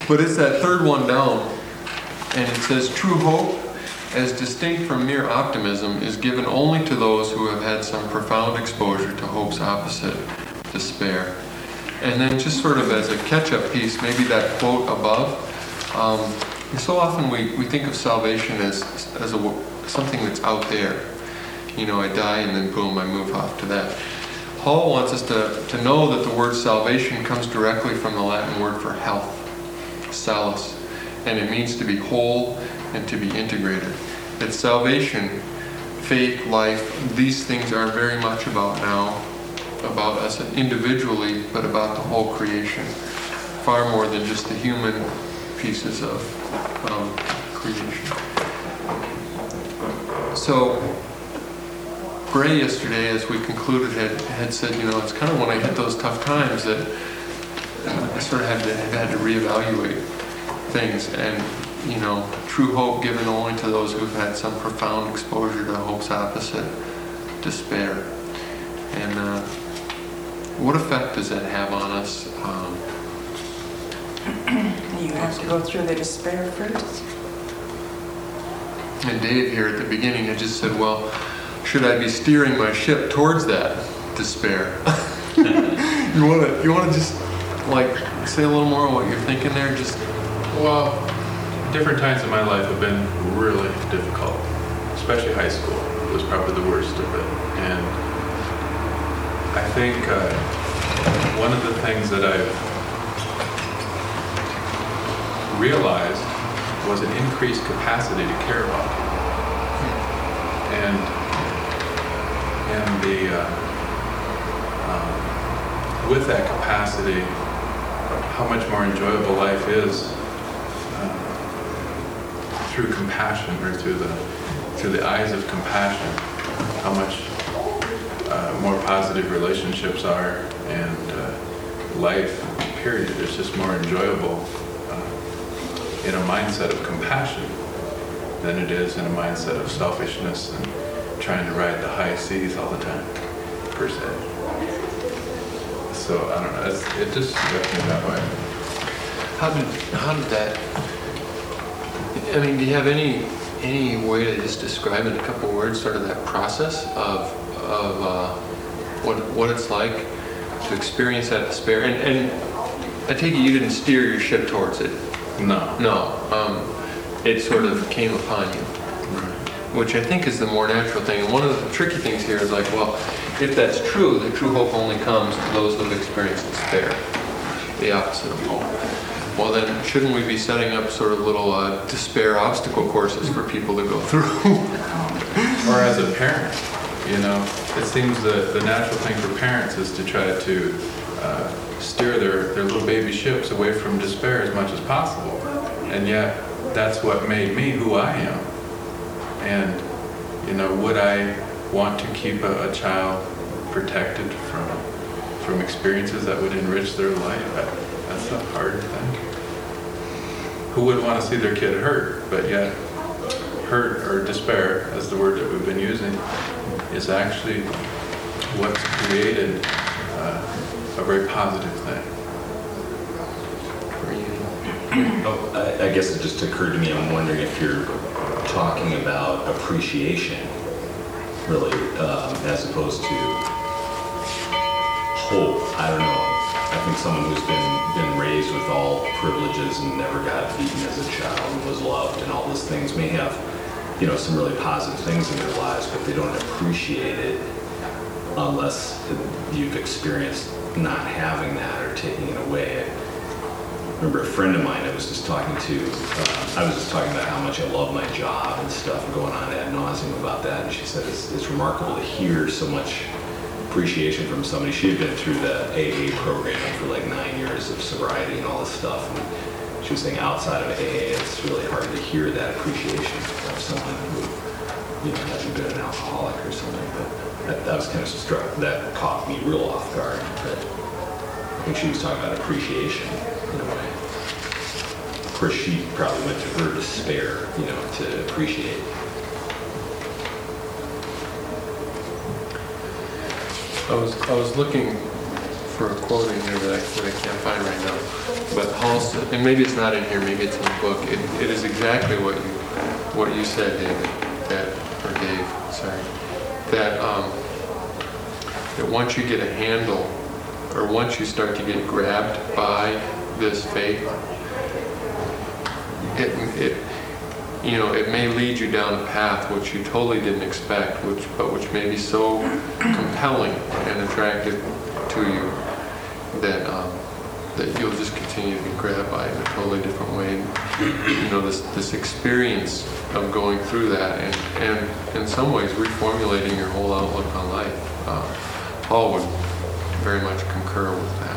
But it's that third one down, and it says, true hope, as distinct from mere optimism, is given only to those who have had some profound exposure to hope's opposite, despair. And then just sort of as a catch-up piece, maybe that quote above, so often we think of salvation as something that's out there. You know, I die and then boom, I move off to that. Paul wants us to know that the word salvation comes directly from the Latin word for health, salus, and it means to be whole and to be integrated. That salvation, faith, life, these things are very much about us individually, but about the whole creation, far more than just the human pieces of creation. So Gray yesterday, as we concluded, had said, you know, it's kind of when I hit those tough times that I sort of had to reevaluate things, and you know, true hope given only to those who've had some profound exposure to hope's opposite, despair. And what effect does that have on us? You have to go through the despair first. And Dave here at the beginning had just said, well, should I be steering my ship towards that despair? You want to just like say a little more what you're thinking there? Just well, different times in my life have been really difficult, especially high school was probably the worst of it. And I think one of the things that I've realized was an increased capacity to care about people. And with that capacity, how much more enjoyable life is through compassion, or through the eyes of compassion, how much more positive relationships are, and life, period, is just more enjoyable in a mindset of compassion than it is in a mindset of selfishness and trying to ride the high seas all the time, per se. So, I don't know, it just struck me that way. how did that, I mean, do you have any way to just describe in a couple of words sort of that process of what it's like to experience that despair? And I take it you didn't steer your ship towards it. No. It sort of came upon you, which I think is the more natural thing. And one of the tricky things here is like, well, if that's true, the true hope only comes to those who have experienced despair, the opposite of hope. Well, then shouldn't we be setting up sort of little despair obstacle courses for people to go through? Or as a parent, you know, it seems that the natural thing for parents is to try to steer their little baby ships away from despair as much as possible. And yet, that's what made me who I am. And, you know, would I want to keep a child protected from experiences that would enrich their life? That's a hard thing. Who would want to see their kid hurt? But yet, hurt or despair, as the word that we've been using, is actually what's created a very positive thing. I guess it just occurred to me, I'm wondering if you're talking about appreciation, really, as opposed to hope. I don't know. I think someone who's been raised with all privileges and never got beaten as a child and was loved and all those things may have, you know, some really positive things in their lives, but they don't appreciate it unless you've experienced not having that or taking it away. I remember a friend of mine I was just talking about how much I love my job and stuff, and going on ad nauseum about that, and she said it's remarkable to hear so much appreciation from somebody. She had been through the AA program for like 9 years of sobriety and all this stuff, and she was saying outside of AA it's really hard to hear that appreciation of someone who, you know, hasn't been an alcoholic or something. But that was kind of struck, that caught me real off guard. But I think she was talking about appreciation in a way. Of course, she probably went to her despair, you know, to appreciate. I was looking for a quote in here that I can't find right now. But Paul said, and maybe it's not in here, maybe it's in the book, it is exactly what you said, David, or Dave, sorry, that once you get a handle, or once you start to get grabbed by this faith, it may lead you down a path which you totally didn't expect, but which may be so compelling and attractive to you that you'll just continue to be grabbed by it in a totally different way. And, this experience of going through that and in some ways reformulating your whole outlook on life. Paul would very much concur with that.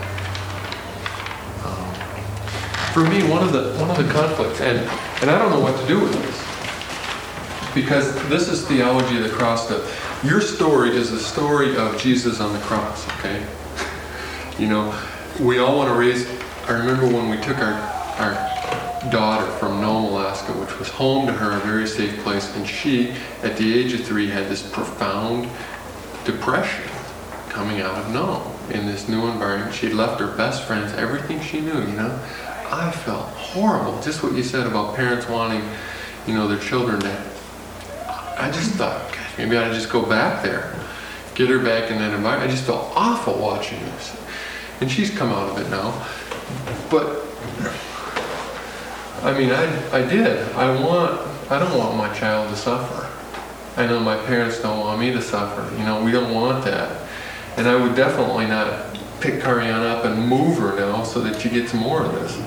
For me, one of the conflicts, and I don't know what to do with this, because this is theology of the cross. Your story is the story of Jesus on the cross, okay? We all want to raise. I remember when we took our daughter from Nome, Alaska, which was home to her, a very safe place, and she, at the age of 3, had this profound depression coming out of Nome in this new environment. She'd left her best friends, everything she knew, I felt horrible. Just what you said about parents wanting, their children to. I just thought, gosh, maybe I just go back there, get her back in that environment. I just felt awful watching this. And she's come out of it now. But, I did. I don't want my child to suffer. I know my parents don't want me to suffer. We don't want that. And I would definitely not pick Kariana up and move her now so that she gets more of this.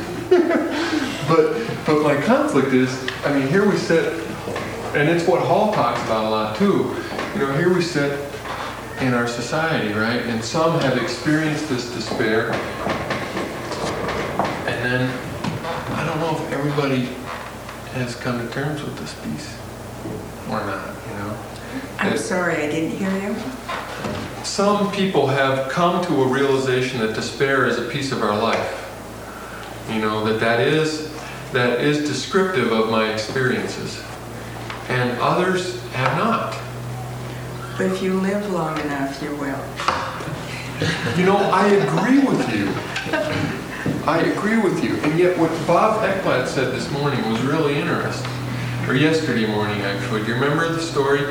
But my conflict is, here we sit, and it's what Hall talks about a lot too. Here we sit in our society, right? And some have experienced this despair. And then, I don't know if everybody has come to terms with this piece or not, I'm sorry, I didn't hear you. Some people have come to a realization that despair is a piece of our life. That is descriptive of my experiences. And others have not. But if you live long enough, you will. I agree with you. I agree with you. And yet what Bob Ekblad said this morning was really interesting. Or yesterday morning, actually. Do you remember the story?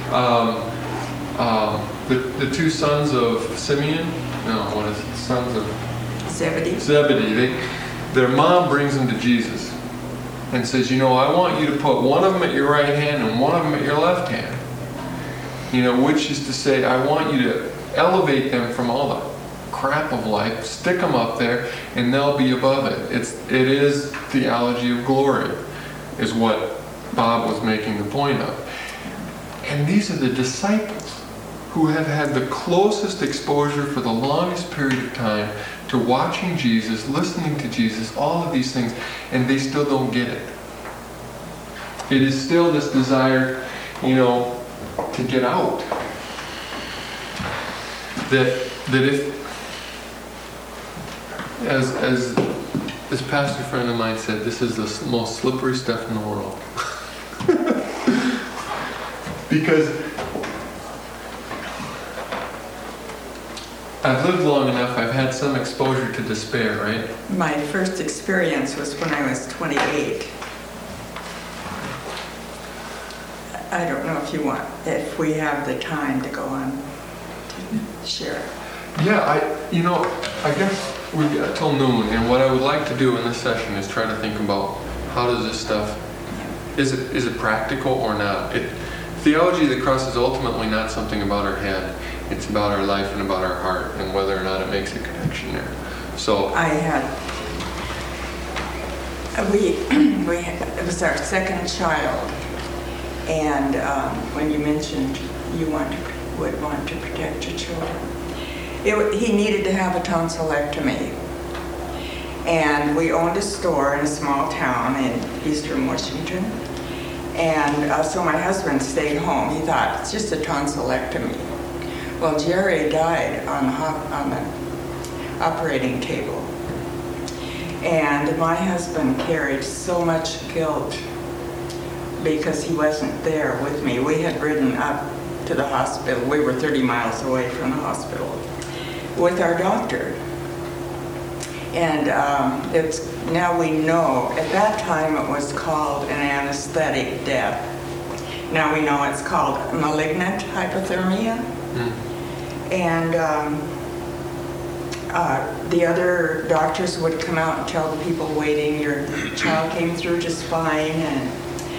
The two sons of Simeon? No, what is it? Sons of Zebedee. Their mom brings them to Jesus and says, I want you to put one of them at your right hand and one of them at your left hand. Which is to say, I want you to elevate them from all the crap of life, stick them up there, and they'll be above it. It is theology of glory, is what Bob was making the point of. And these are the disciples who have had the closest exposure for the longest period of time to watching Jesus, listening to Jesus, all of these things, and they still don't get it. It is still this desire, to get out. That if, as this pastor friend of mine said, this is the most slippery stuff in the world. Because I've lived long enough, I've had some exposure to despair, right? My first experience was when I was 28. I don't know if we have the time to go on to share. Yeah, I guess we've got till noon, and what I would like to do in this session is try to think about how does this stuff, is it practical or not? Theology of the cross is ultimately not something about our head. It's about our life and about our heart and whether or not it makes a connection there. So it was our second child, and when you mentioned you would want to protect your children, he needed to have a tonsillectomy, and we owned a store in a small town in eastern Washington, and so my husband stayed home. He thought it's just a tonsillectomy. Well, Jerry died on the operating table. And my husband carried so much guilt because he wasn't there with me. We had ridden up to the hospital. We were 30 miles away from the hospital with our doctor. And it's, now we know, at that time it was called an anesthetic death. Now we know it's called malignant hypothermia. And the other doctors would come out and tell the people waiting, your child came through just fine. And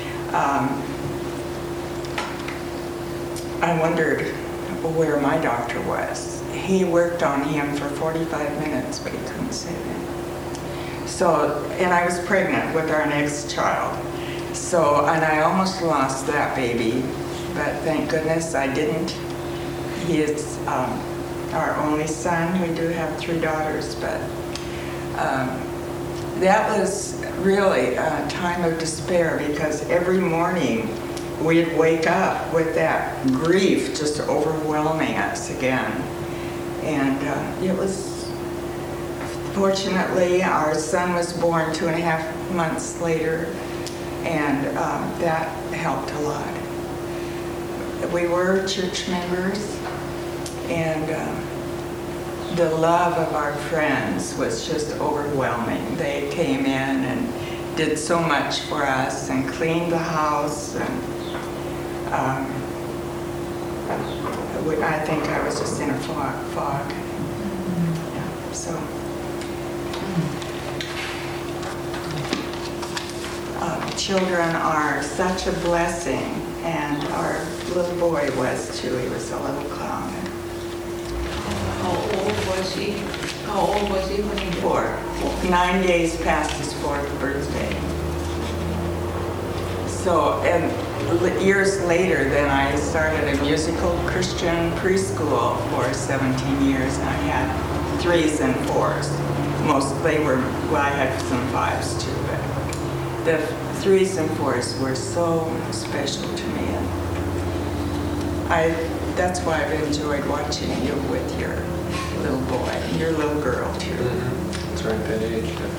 I wondered where my doctor was. He worked on him for 45 minutes, but he couldn't save him. So, and I was pregnant with our next child. So, and I almost lost that baby, but thank goodness I didn't. He is our only son. We do have 3 daughters, but that was really a time of despair, because every morning we'd wake up with that grief just overwhelming us again. And it was, fortunately, our son was born 2.5 months later, and that helped a lot. We were church members, and the love of our friends was just overwhelming. They came in and did so much for us and cleaned the house, and I think I was just in a fog. Yeah, so children are such a blessing, and our little boy was too. He was a little clown. How old was he? How old was he when he died? 4. 9 days past his 4th birthday. So, and years later, then I started a musical Christian preschool for 17 years, and I had 3s and 4s. Most, they were, well, I had some 5s too, but the 3s and 4s were so special to me. And that's why I've enjoyed watching you with your little boy and your little girl too. Mm-hmm. It's right that age. Yeah.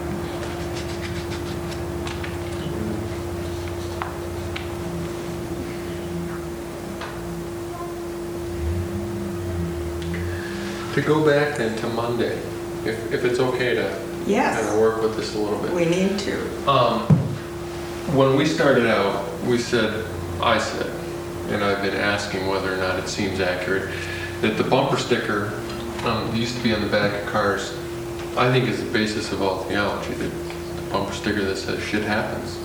To go back then to Monday, if it's okay to Yes. kind of work with this a little bit. We need to. When we started out, I said, and I've been asking whether or not it seems accurate, that the bumper sticker used to be on the back of cars, I think is the basis of all theology, that the bumper sticker that says shit happens.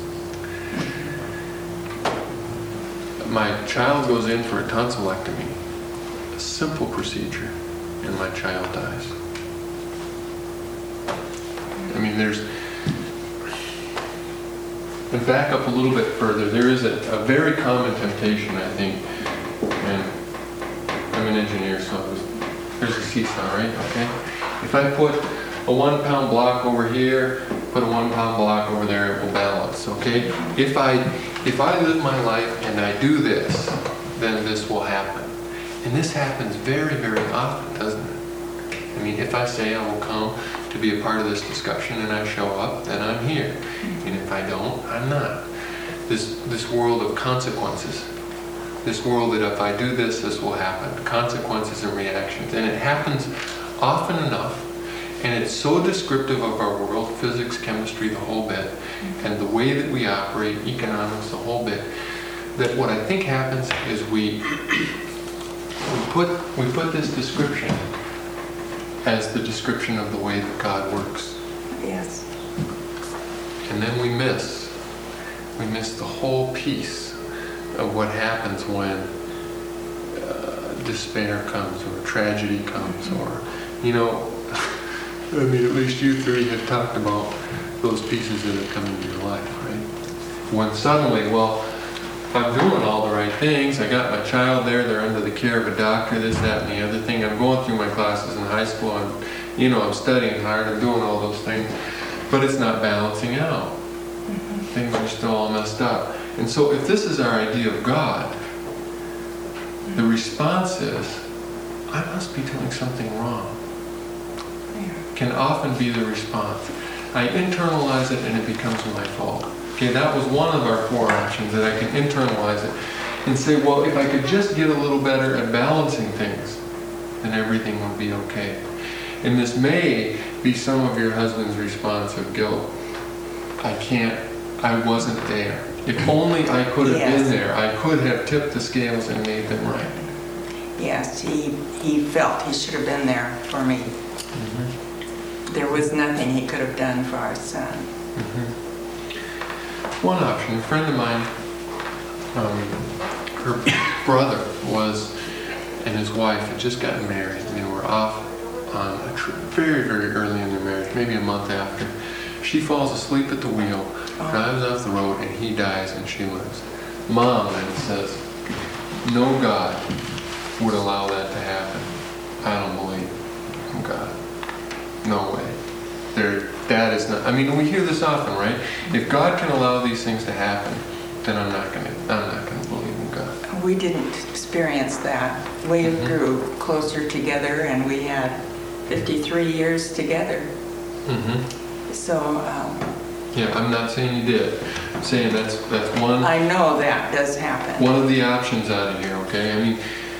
My child goes in for a tonsillectomy, a simple procedure, and my child dies. I mean, and back up a little bit further, there is a very common temptation, I think, and I'm an engineer, so there's a seesaw, right? Okay? If I put a 1-pound block over here, put a 1-pound block over there, it will balance, okay? If I live my life and I do this, then this will happen. And this happens very, very often, doesn't it? I mean, if I say I will come to be a part of this discussion and I show up, then I'm here. And if I don't, I'm not. This world of consequences, this world that if I do this, this will happen. Consequences and reactions. And it happens often enough, and it's so descriptive of our world, physics, chemistry, the whole bit, and the way that we operate, economics, the whole bit, that what I think happens is we put this description as the description of the way that God works. Yes. And then we miss the whole piece of what happens when despair comes or tragedy comes, or, I mean, at least you 3 have talked about those pieces that have come into your life, right? When suddenly, well, I'm doing all the right things. I got my child there. They're under the care of a doctor, this, that, and the other thing. I'm going through my classes in high school. I'm studying hard. I'm doing all those things. But it's not balancing out. Things are still all messed up. And so if this is our idea of God, the response is, I must be doing something wrong. Can often be the response. I internalize it and it becomes my fault. Okay, that was one of our 4 actions, that I can internalize it and say, well, if I could just get a little better at balancing things, then everything will be okay. And this may be some of your husband's response of guilt. I wasn't there. If only I could have Yes. been there, I could have tipped the scales and made them right. Yes, he felt he should have been there for me. There was nothing he could have done for our son. One option, a friend of mine, her brother and his wife had just gotten married. They were off on a trip very, very early in their marriage, maybe a month after. She falls asleep at the wheel, drives off the road, and he dies and she lives. Mom then says, no God would allow that to happen. I don't believe in God. No way. That is not, I mean, we hear this often, right? If God can allow these things to happen, then I'm not gonna believe in God. We didn't experience that. We grew closer together, and we had 53 years together. So Yeah, I'm not saying you did. I'm saying that's one. I know that does happen. One of the options out of here, okay? I mean,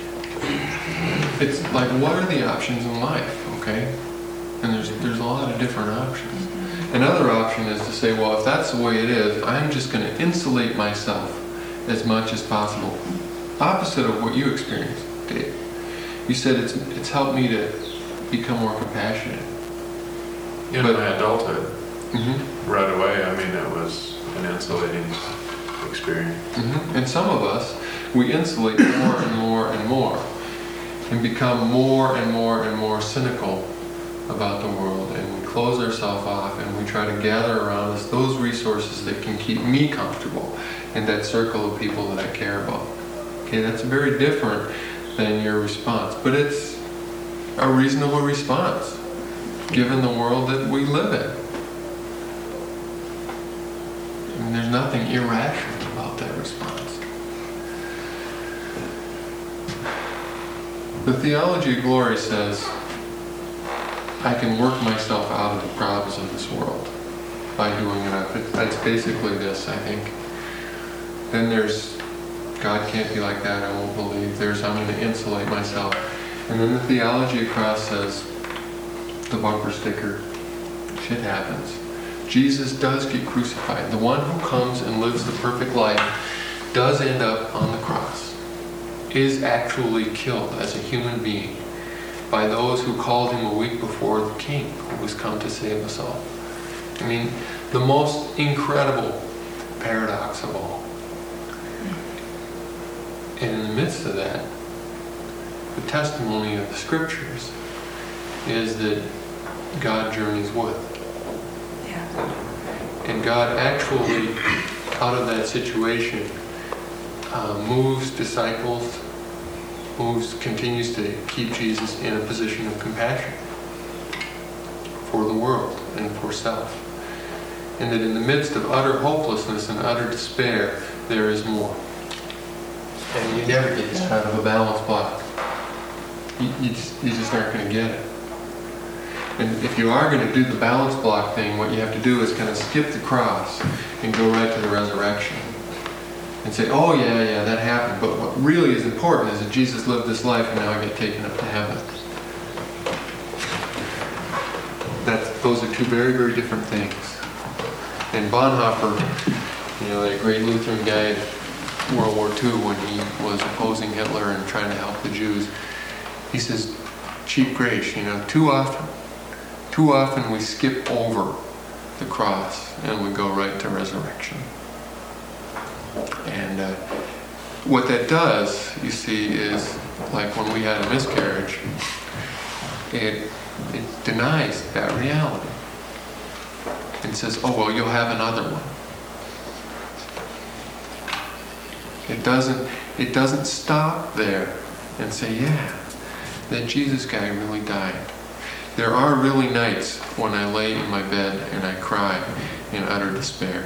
it's like, what are the options in life, okay? And there's a lot of different options. Another option is to say, well, if that's the way it is, I'm just going to insulate myself as much as possible. Opposite of what you experienced, Dave. You said it's helped me to become more compassionate. In But- my adulthood, Mm-hmm. right away, I mean, it was an insulating experience. And some of us, we insulate more and more and more and become more and more and more cynical about the world, and we close ourselves off and we try to gather around us those resources that can keep me comfortable in that circle of people that I care about. Okay, that's very different than your response, but it's a reasonable response given the world that we live in. I mean, there's nothing irrational about that response. The Theology of Glory says, I can work myself out of the problems of this world by doing enough. That's basically this, I think. Then there's, God can't be like that, I won't believe. There's, I'm going to insulate myself. And then the Theology of Cross says, the bumper sticker, shit happens. Jesus does get crucified. The one who comes and lives the perfect life does end up on the cross, is actually killed as a human being by those who called him a week before the King who was come to save us all. I mean, the most incredible paradox of all. And in the midst of that, the testimony of the Scriptures is that God journeys with. Yeah. And God actually, out of that situation, moves disciples, continues to keep Jesus in a position of compassion for the world and for self. And that in the midst of utter hopelessness and utter despair, there is more. And you never get that out of a balance block. You just aren't going to get it. And if you are going to do the balance block thing, what you have to do is kind of skip the cross and go right to the resurrection. And say, oh yeah, that happened. But what really is important is that Jesus lived this life and now I get taken up to heaven. Those are two very, very different things. And Bonhoeffer, that great Lutheran guy in World War II when he was opposing Hitler and trying to help the Jews, he says, cheap grace, too often we skip over the cross and we go right to resurrection. And what that does, you see, is like when we had a miscarriage, it denies that reality and says, oh, well, you'll have another one. It doesn't stop there and say, yeah, that Jesus guy really died. There are really nights when I lay in my bed and I cry in utter despair.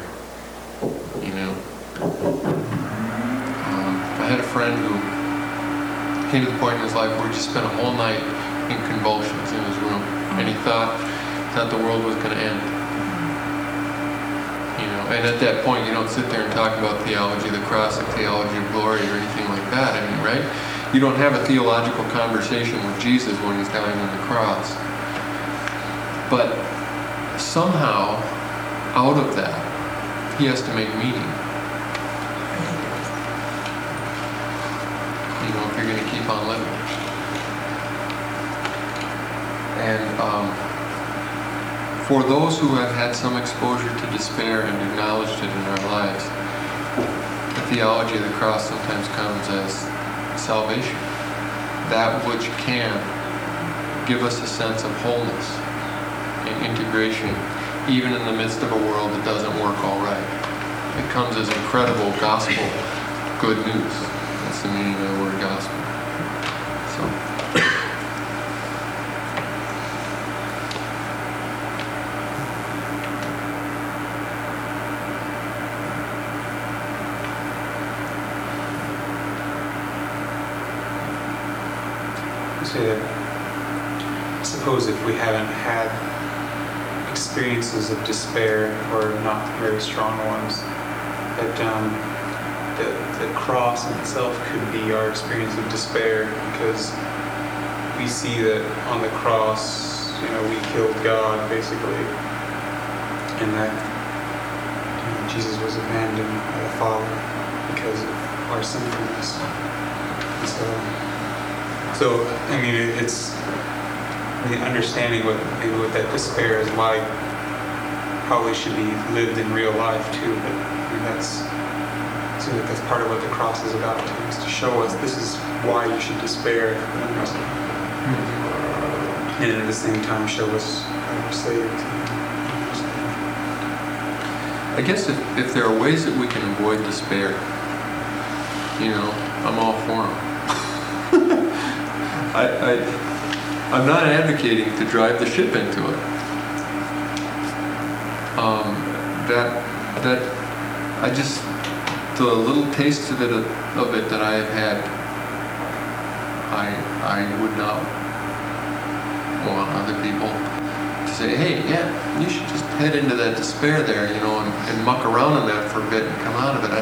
I had a friend who came to the point in his life where he just spent a whole night in convulsions in his room, and he thought the world was going to end. And at that point, you don't sit there and talk about theology of the cross and theology of glory or anything like that. I mean, right? You don't have a theological conversation with Jesus when he's dying on the cross. But somehow, out of that, he has to make meaning. You know, if you're going to keep on living. And for those who have had some exposure to despair and acknowledged it in our lives, the theology of the cross sometimes comes as salvation. That which can give us a sense of wholeness and integration, even in the midst of a world that doesn't work all right. It comes as incredible gospel good news. That's the meaning of the word gospel. So. Say that, I suppose if we haven't had experiences of despair, or not very strong ones, that the cross in itself could be our experience of despair, because we see that on the cross, we killed God basically, and that Jesus was abandoned by the Father because of our sinfulness. And so, I mean, it's the understanding what that despair is like probably should be lived in real life too. But I mean, that's part of what the cross is about too, is to show us this is why you should despair, and at the same time show us how we're saved. I guess if there are ways that we can avoid despair, I'm all for them. I'm not advocating to drive the ship into it. The little taste of it that I have had, I would not want other people to say, hey, yeah, you should just head into that despair there, and muck around in that for a bit and come out of it.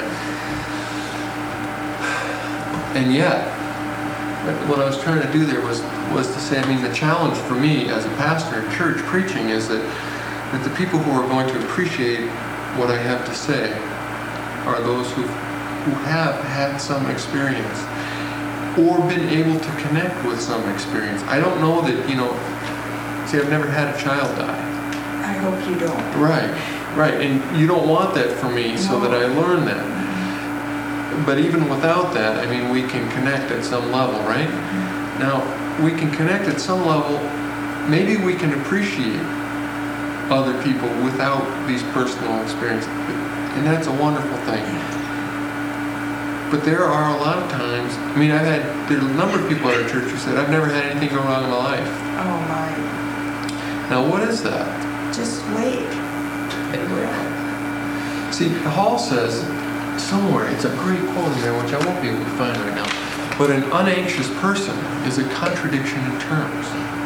And yet, what I was trying to do there was to say, the challenge for me as a pastor in church preaching is that the people who are going to appreciate what I have to say are those who have had some experience or been able to connect with some experience. I don't know that, see, I've never had a child die. I hope you don't. Right. And you don't want that for me, so that I learn that. But even without that, we can connect at some level, right? Now, we can connect at some level. Maybe we can appreciate other people without these personal experiences. And that's a wonderful thing. But there are a lot of times, there's a number of people at our church who said, I've never had anything go wrong in my life. Oh my. Now, what is that? Just wait. It will. See, Hall says, somewhere, it's a great quote in there, which I won't be able to find right now, but an unanxious person is a contradiction in terms.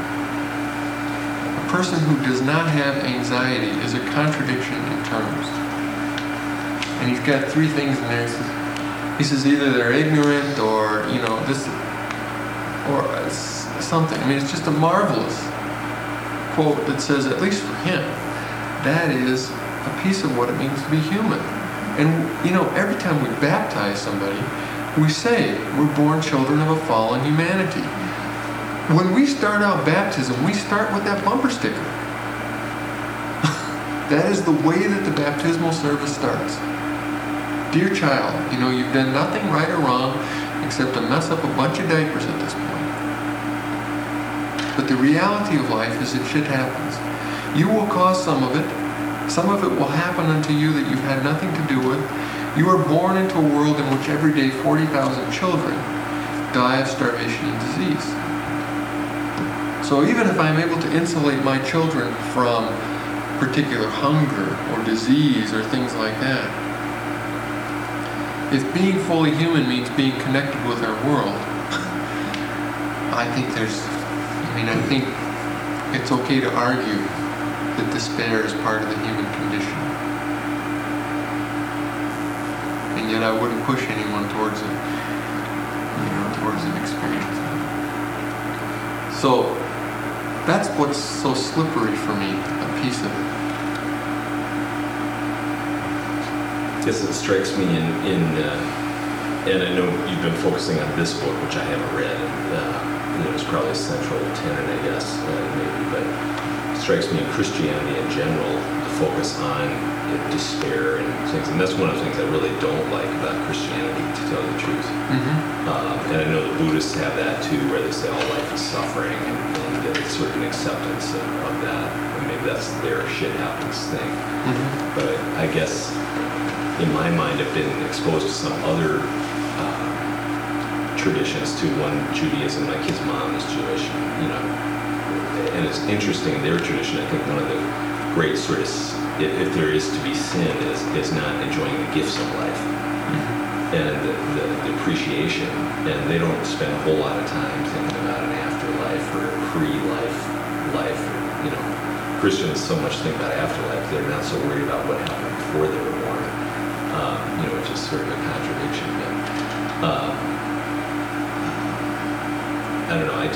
A person who does not have anxiety is a contradiction in terms. And he's got three things in there. He says either they're ignorant or, this, or something. It's just a marvelous quote that says, at least for him, that is a piece of what it means to be human. And, every time we baptize somebody, we say we're born children of a fallen humanity. When we start out baptism, we start with that bumper sticker. That is the way that the baptismal service starts. Dear child, you've done nothing right or wrong except to mess up a bunch of diapers at this point. But the reality of life is that shit happens. You will cause some of it. Some of it will happen unto you that you've had nothing to do with. You are born into a world in which every day 40,000 children die of starvation and disease. So even if I'm able to insulate my children from particular hunger or disease or things like that, if being fully human means being connected with our world, I think it's okay to argue that despair is part of the human condition. And yet I wouldn't push anyone towards an experience. So, That's what's so slippery for me, a piece of it. Yes, it strikes me and I know you've been focusing on this book, which I haven't read, and it was probably a central tenet, I guess, maybe, but it strikes me in Christianity in general, the focus on despair and things, and that's one of the things I really don't like about Christianity, to tell you the truth. And I know the Buddhists have that too, where they say all life is suffering, and it's sort of an acceptance of that, and maybe that's their shit happens thing. But I guess in my mind, I've been exposed to some other traditions too. One, Judaism, like his mom is Jewish, and it's interesting, their tradition, I think one of the great sort of, if there is to be sin, is not enjoying the gifts of life and the appreciation, and they don't spend a whole lot of time thinking about an afterlife or a pre-life life. Christians so much think about afterlife, they're not so worried about what happened before they were born. Which is sort of a contradiction. But I don't know.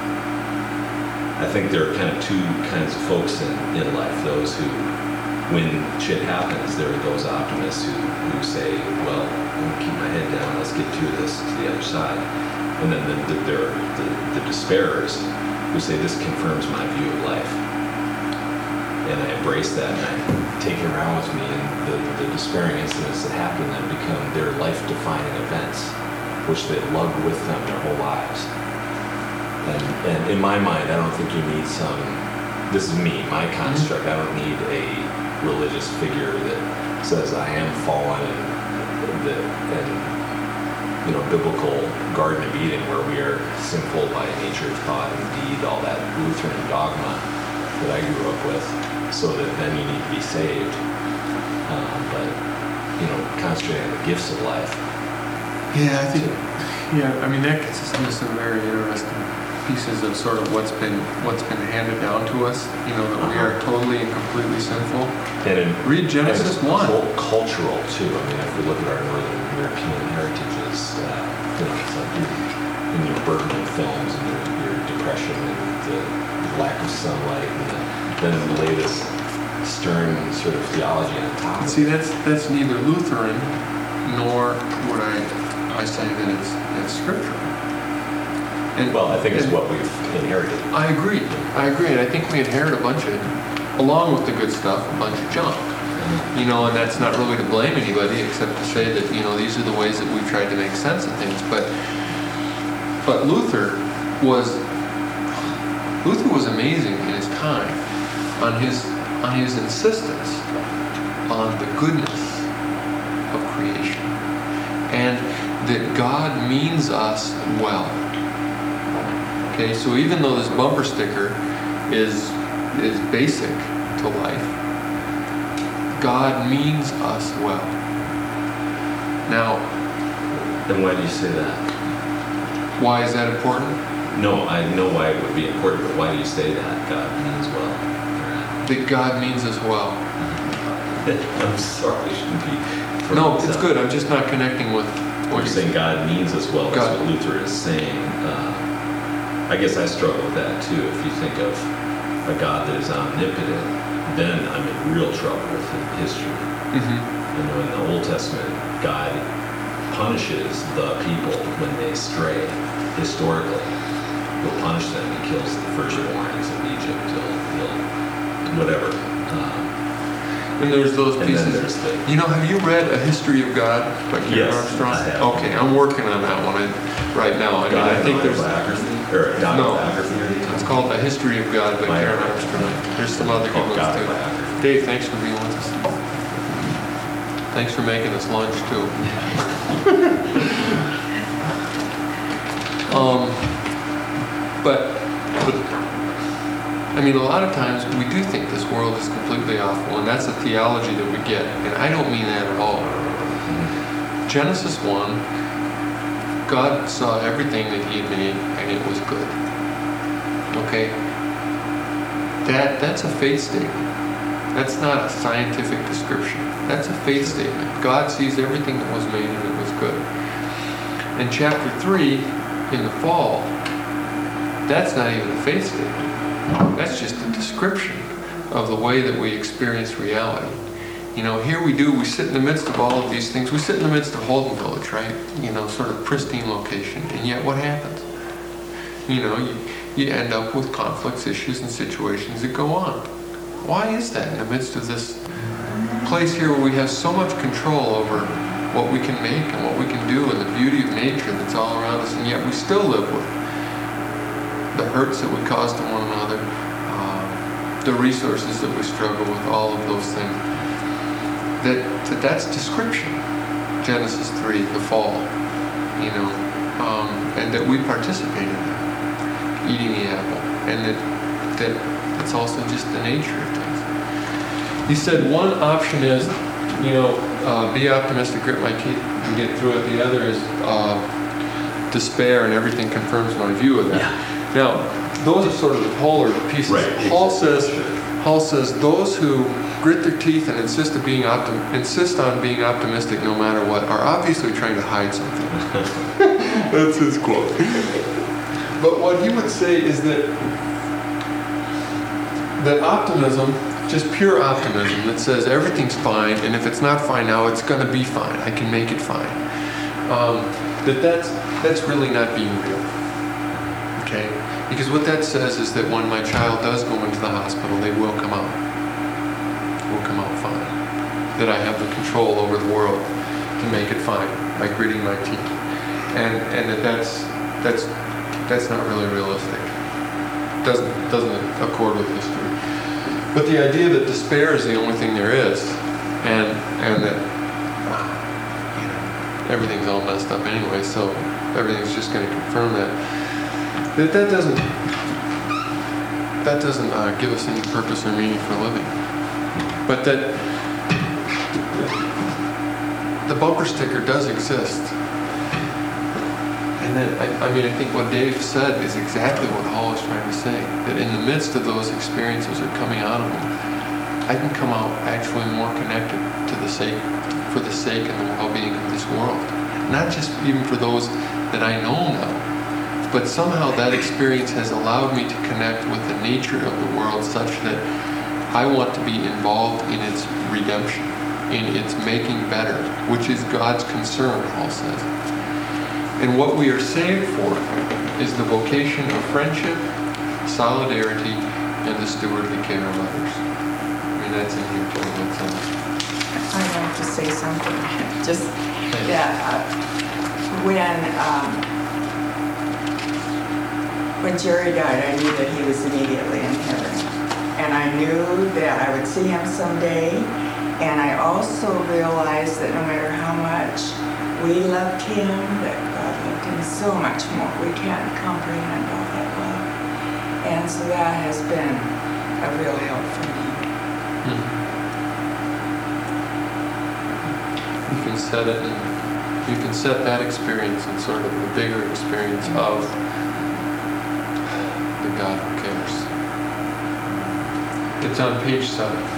I think there are kind of two kinds of folks in life. Those who, when shit happens, there are those optimists who say, well, I'm going to keep my head down, let's get through this to the other side. And then there are the despairers who say, this confirms my view of life. And I embrace that, and I take it around with me, and the despairing incidents that happen then become their life-defining events, which they lug with them their whole lives. And in my mind, I don't think you need this is me, my construct, I don't need a religious figure that says I am fallen and biblical Garden of Eden, where we are sinful by nature, thought, and deed, all that Lutheran dogma that I grew up with, so that then you need to be saved. But concentrating on the gifts of life. Yeah, I mean, that gets us into some very interesting pieces of sort of what's been handed down to us, that we are totally and completely sinful. And read Genesis 1. Cultural too. I mean, if we look at our Northern European heritages, it's like in your Bergman films and your depression and the lack of sunlight, and then the latest stern sort of theology on top. See, that's neither Lutheran nor would I say that it's scriptural. And, well, I think it's what we've inherited. I agree, and I think we inherit a bunch of, along with the good stuff, a bunch of junk. And that's not really to blame anybody, except to say that these are the ways that we've tried to make sense of things. But Luther was amazing in his time on his insistence on the goodness of creation, and that God means us well. Okay, so even though this bumper sticker is basic to life, God means us well. Now, then why do you say that? Why is that important? No, I know why it would be important, but why do you say that? God means well. That God means us well. I'm sorry, I shouldn't be. No, it's good. I'm just not connecting with what you're saying. God means us well. That's what Luther is saying. I guess I struggle with that too. If you think of a God that is omnipotent, then I'm in real trouble with history. In the Old Testament, God punishes the people when they stray. Historically, he'll punish them. He kills the firstborns in Egypt. He'll whatever. And there's those pieces. And then there's have you read A History of God by Karen Yes, Armstrong? I have. Okay, I'm working on that one right now. I mean, I think there's it's called A History of God by Karen Armstrong. There's some other good ones too. Dave, thanks for being with us. Thanks for making us lunch too. But I mean, a lot of times we do think this world is completely awful, and that's a theology that we get, and I don't mean that at all. Genesis 1, God saw everything that he had made, and it was good. Okay? That's a faith statement. That's not a scientific description. That's a faith statement. God sees everything that was made, and it was good. In chapter 3, in the fall, that's not even a faith statement. that's just a description of the way that we experience reality. You know, here we sit in the midst of all of these things. We sit in the midst of Holden Village, right? You know, sort of pristine location. And yet what happens? You know, you end up with conflicts, issues, and situations that go on. Why is that in the midst of this place here where we have so much control over what we can make and what we can do and the beauty of nature that's all around us, and yet we still live with the hurts that we cause to one another, the resources that we struggle with, all of those things. That's description. Genesis 3, the fall, you know, and that we participate in that, eating the apple, and that it's also just the nature of things. He said one option is, you know, be optimistic, grit my teeth, and get through it. The other is despair, and everything confirms my view of that. Yeah. Now, those are sort of the polar pieces. Right. Paul says those who grit their teeth and insist on being optimistic no matter what are obviously trying to hide something. That's his quote. But what he would say is that optimism, just pure optimism that says everything's fine, and if it's not fine now, it's going to be fine. I can make it fine. That's really not being real. Okay? Because what that says is that when my child does go into the hospital, they will come out. Will come out fine. That I have the control over the world to make it fine by gritting my teeth. And that's not really realistic. Doesn't accord with history. But the idea that despair is the only thing there is, and that you know, everything's all messed up anyway, so everything's just going to confirm that doesn't give us any purpose or meaning for living. But that the bumper sticker does exist. And then, I think what Dave said is exactly what Hall is trying to say. That in the midst of those experiences or coming out of them, I can come out actually more connected to for the sake and the well-being of this world. Not just even for those that I know now, but somehow that experience has allowed me to connect with the nature of the world such that I want to be involved in its redemption, in its making better, which is God's concern, Paul says. And what we are saved for is the vocation of friendship, solidarity, and the stewardly care of others. I mean, that's in here too. I'd like to say something. Just that when Jerry died, I knew that he was immediately in heaven. And I knew that I would see him someday. And I also realized that no matter how much we loved him, that God loved him so much more. We can't comprehend all that love. And so that has been a real help for me. You can set it, and you can set that experience in sort of the bigger experience of the God who cares. It's on page 7.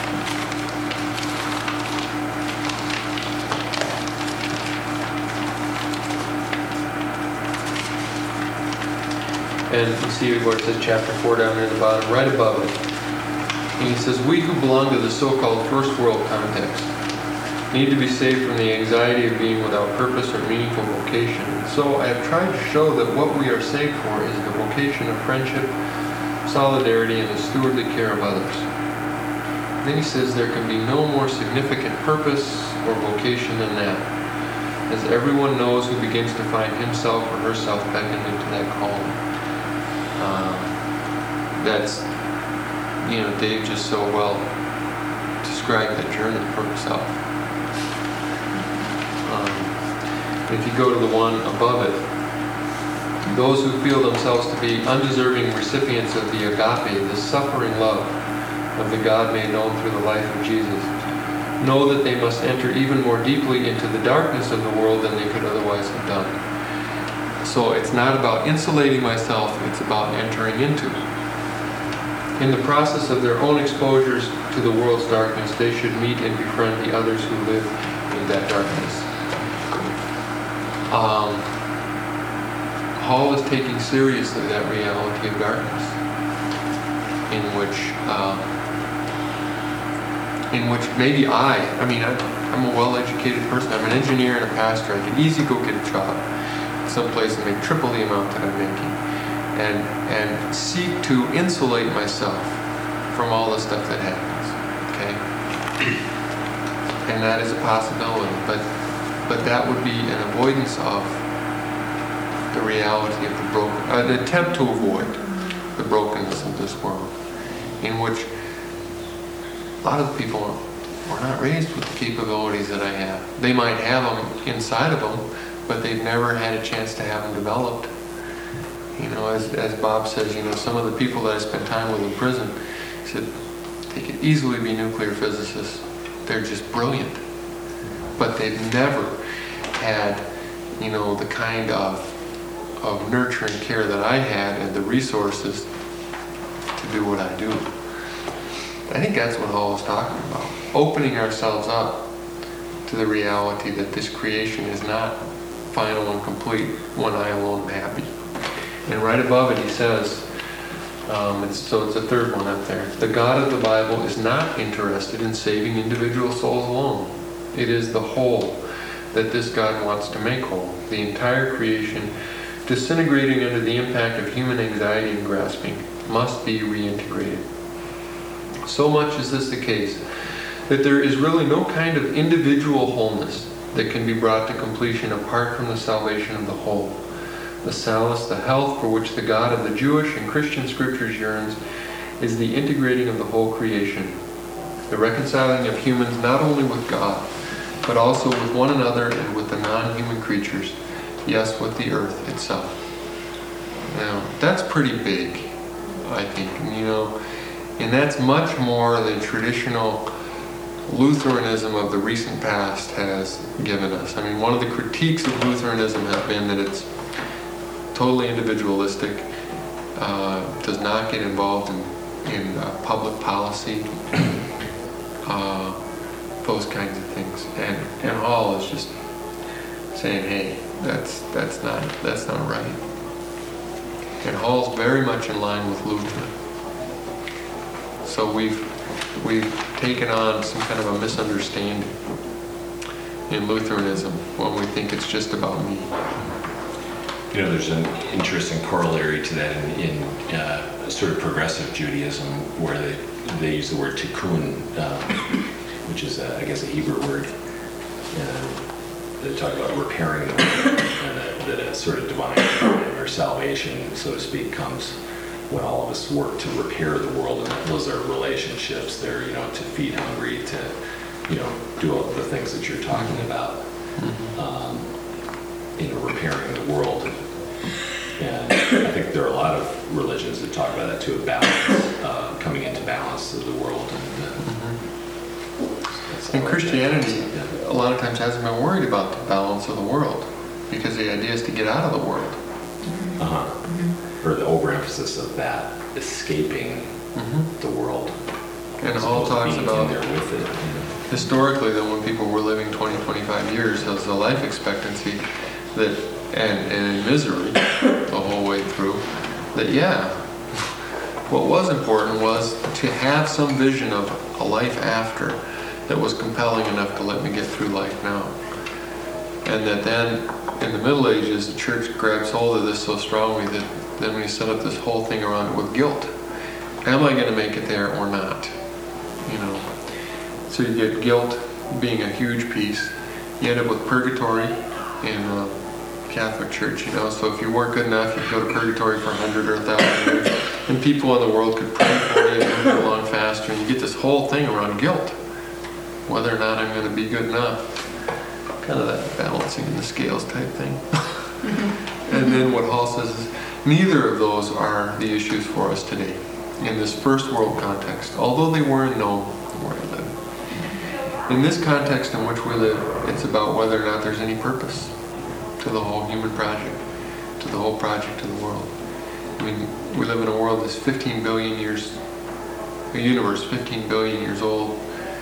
And you see where it says chapter 4 down near the bottom, right above it. And he says, we who belong to the so-called first world context need to be saved from the anxiety of being without purpose or meaningful vocation. And so I have tried to show that what we are saved for is the vocation of friendship, solidarity, and the stewardly care of others. And then he says there can be no more significant purpose or vocation than that, as everyone knows who begins to find himself or herself beckoned into that calling. That's, Dave just so well described that journey for himself. If you go to the one above it, those who feel themselves to be undeserving recipients of the agape, the suffering love of the God made known through the life of Jesus, know that they must enter even more deeply into the darkness of the world than they could otherwise have done. So it's not about insulating myself, it's about entering into it. In the process of their own exposures to the world's darkness, they should meet and befriend the others who live in that darkness. Hall is taking seriously that reality of darkness. in which maybe I'm a well-educated person. I'm an engineer and a pastor. I could easily go get a job someplace and make triple the amount that I'm making, and seek to insulate myself from all the stuff that happens. Okay, and that is a possibility, but that would be an avoidance of the reality of the broken, an attempt to avoid the brokenness of this world, in which a lot of people were not raised with the capabilities that I have. They might have them inside of them, but they've never had a chance to have them developed. You know, as Bob says, you know, some of the people that I spent time with in prison, he said, they could easily be nuclear physicists. They're just brilliant. But they've never had, you know, the kind of nurture and care that I had and the resources to do what I do. I think that's what Hall was talking about. Opening ourselves up to the reality that this creation is not final and complete when I alone am happy. And right above it he says, it's the third one up there, the God of the Bible is not interested in saving individual souls alone. It is the whole that this God wants to make whole. The entire creation, disintegrating under the impact of human anxiety and grasping, must be reintegrated. So much is this the case that there is really no kind of individual wholeness that can be brought to completion apart from the salvation of the whole. The solace, the health for which the God of the Jewish and Christian scriptures yearns is the integrating of the whole creation, the reconciling of humans not only with God, but also with one another and with the non-human creatures, yes, with the earth itself. Now, that's pretty big, I think, and that's much more than traditional Lutheranism of the recent past has given us. I mean, one of the critiques of Lutheranism has been that it's totally individualistic, does not get involved in public policy, those kinds of things. And Hall is just saying, hey, that's not right. And Hall's very much in line with Luther. So we've taken on some kind of a misunderstanding in Lutheranism when we think it's just about me. You know, there's an interesting corollary to that in sort of progressive Judaism, where they use the word tikkun, which is, I guess, a Hebrew word. They talk about repairing the world, and that a sort of divine or salvation, so to speak, comes when all of us work to repair the world, and those are relationships. They're, to feed hungry, to, do all the things that you're talking about, repairing the world. And I think there are a lot of religions that talk about that too, a balance, coming into balance of the world. And Christianity, a lot of times, hasn't been worried about the balance of the world, because the idea is to get out of the world. Or the overemphasis of that, escaping the world. And Hall talks about, there with it, historically, that when people were living 20, 25 years as a life expectancy, that and in misery the whole way through, that what was important was to have some vision of a life after that was compelling enough to let me get through life now. And that then in the Middle Ages, the church grabs hold of this so strongly that then we set up this whole thing around it with guilt. Am I going to make it there or not? So you get guilt being a huge piece. You end up with purgatory in Catholic Church, so if you weren't good enough, you'd go to purgatory for 100 or 1,000 years, and people in the world could pray for you and move along faster, and you get this whole thing around guilt, whether or not I'm going to be good enough. Kind of that balancing in the scales type thing. And then what Hall says is, neither of those are the issues for us today, in this first world context, although they weren't known where we live. In this context in which we live, it's about whether or not there's any purpose to the whole human project, to the whole project of the world. I mean, we live in a world that's 15 billion years, a universe 15 billion years old.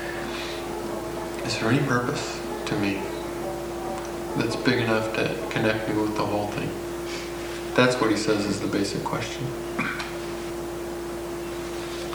Is there any purpose to me that's big enough to connect me with the whole thing? That's what he says is the basic question.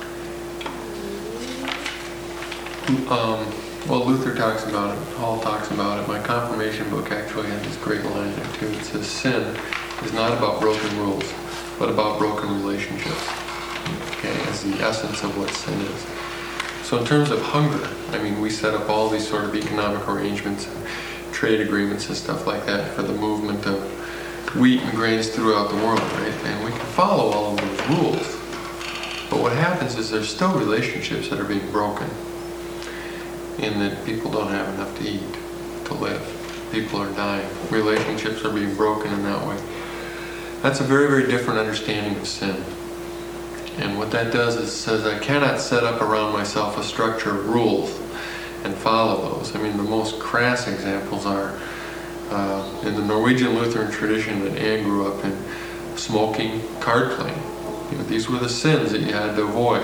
well, Luther talks about it, Paul talks about it. My confirmation book actually had this great line there too. It says, sin is not about broken rules, but about broken relationships. Okay, as the essence of what sin is. So in terms of hunger, I mean, we set up all these sort of economic arrangements, trade agreements and stuff like that for the movement of wheat and grains throughout the world, right? And we can follow all of those rules. But what happens is there's still relationships that are being broken in that people don't have enough to eat, to live. People are dying. Relationships are being broken in that way. That's a very, very different understanding of sin. And what that does is it says I cannot set up around myself a structure of rules and follow those. I mean, the most crass examples are in the Norwegian Lutheran tradition that Anne grew up in, smoking, card playing. You know, these were the sins that you had to avoid.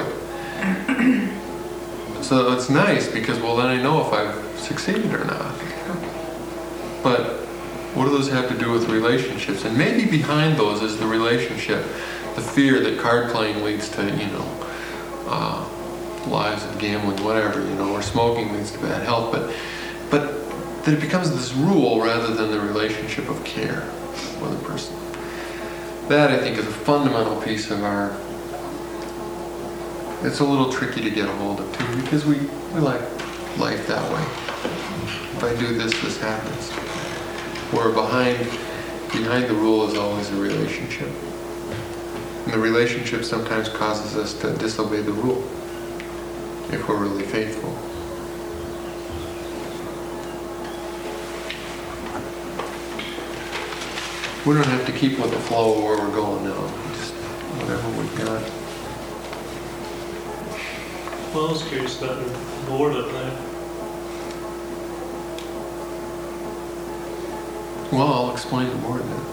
So it's nice because, well, then I know if I've succeeded or not. But what do those have to do with relationships? And maybe behind those is the relationship, the fear that card playing leads to, lives of gambling, whatever, or smoking leads to bad health. But that it becomes this rule rather than the relationship of care with a person. That, I think, is a fundamental piece of our... It's a little tricky to get a hold of, too, because we like life that way. If I do this, this happens. Where behind the rule is always a relationship. And the relationship sometimes causes us to disobey the rule, if we're really faithful. We don't have to keep with the flow of where we're going now. Just whatever we've got. Well, I was curious about the board up there. Well, I'll explain the board then.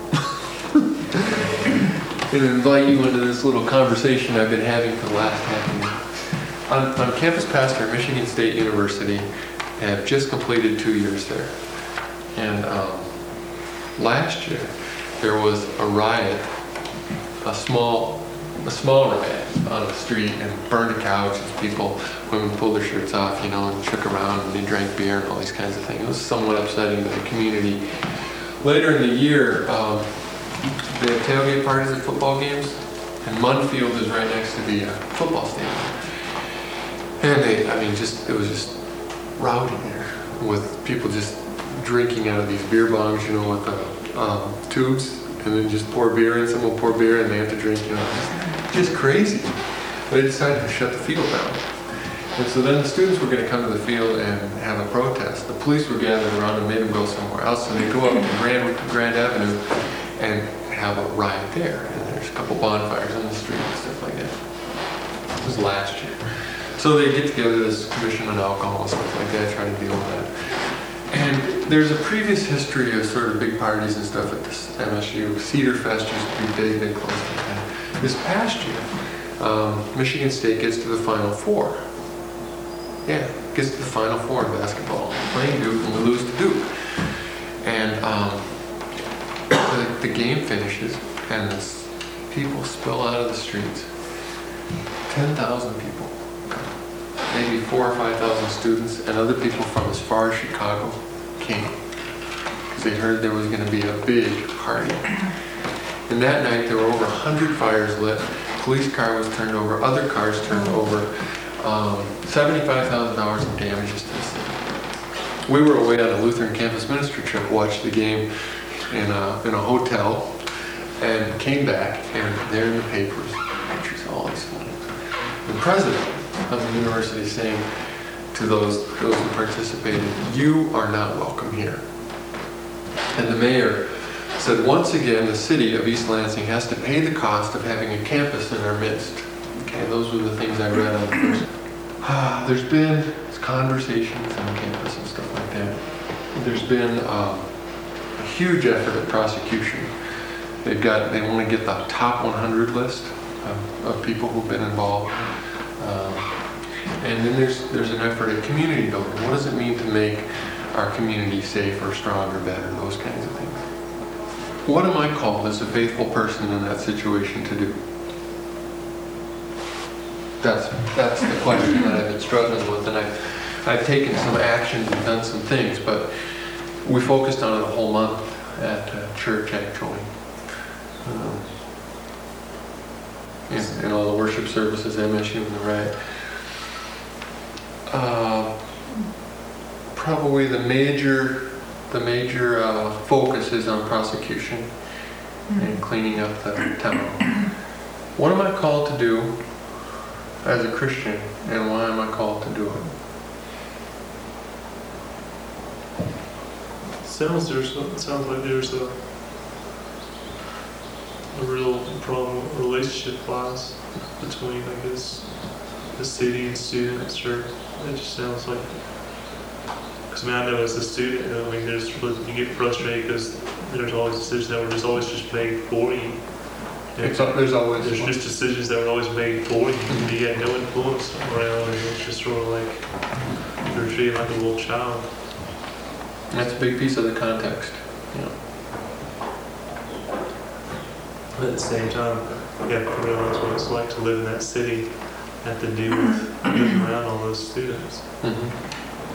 And invite you into this little conversation I've been having for the last half a year. I'm campus pastor at Michigan State University. I have just completed 2 years there. And last year, there was a riot, a small riot on the street, and burned a couch, and women pulled their shirts off, and shook around, and they drank beer and all these kinds of things. It was somewhat upsetting to the community. Later in the year, they have tailgate parties at football games, and Munn Field is right next to the football stadium. And it was just rowdy there, with people just drinking out of these beer bongs, with the tubes, and then just pour beer in. Someone will pour beer, and they have to drink, just crazy. But they decided to shut the field down. And so then the students were going to come to the field and have a protest. The police were gathered around and made them go somewhere else. So they go up to Grand Avenue and have a riot there. And there's a couple bonfires on the street and stuff like that. It was last year. So they get together, this commission on alcohol and stuff like that, try to deal with that. And there's a previous history of sort of big parties and stuff at this MSU. Cedar Fest used to be big, they closed it down. This past year, Michigan State gets to the Final Four. Yeah, gets to the Final Four in basketball. Playing Duke, and we lose to Duke. And the game finishes, and people spill out of the streets. 10,000 people. Maybe 4,000 or 5,000 students, and other people from as far as Chicago came. Because they heard there was going to be a big party. And that night, there were over 100 fires lit. Police car was turned over, other cars turned over. $75,000 in damages to the city. We were away on a Lutheran campus ministry trip, watched the game in a hotel, and came back, and there in the papers, pictures of all these things. The president of the university saying to those who participated, "You are not welcome here." And the mayor said, once again, the city of East Lansing has to pay the cost of having a campus in our midst. Okay, those were the things I read on the first. There's been conversations on campus and stuff like that. There's been a huge effort at prosecution. They want to get the top 100 list of people who've been involved. And then there's an effort at community building. What does it mean to make our community safer, stronger, better, those kinds of things. What am I called as a faithful person in that situation to do? That's the question that I've been struggling with, and I've taken some actions and done some things, but we focused on it a whole month at church, actually. In all the worship services, MSU and the right. Probably the major focus is on prosecution and cleaning up the town. What am I called to do as a Christian, and why am I called to do it? Sounds like there's a real problem relationship-wise between, I guess, the city and students, or it just sounds like. Because I know as a student, you get frustrated because there's always decisions that were just always just made for you. There's always There's just decisions that were always made for you. You had no influence around, and it's just sort of like you're treated like a little child. That's a big piece of the context. Yeah. But at the same time, you have to realize what it's like to live in that city, have to deal with living around all those students. Mm-hmm.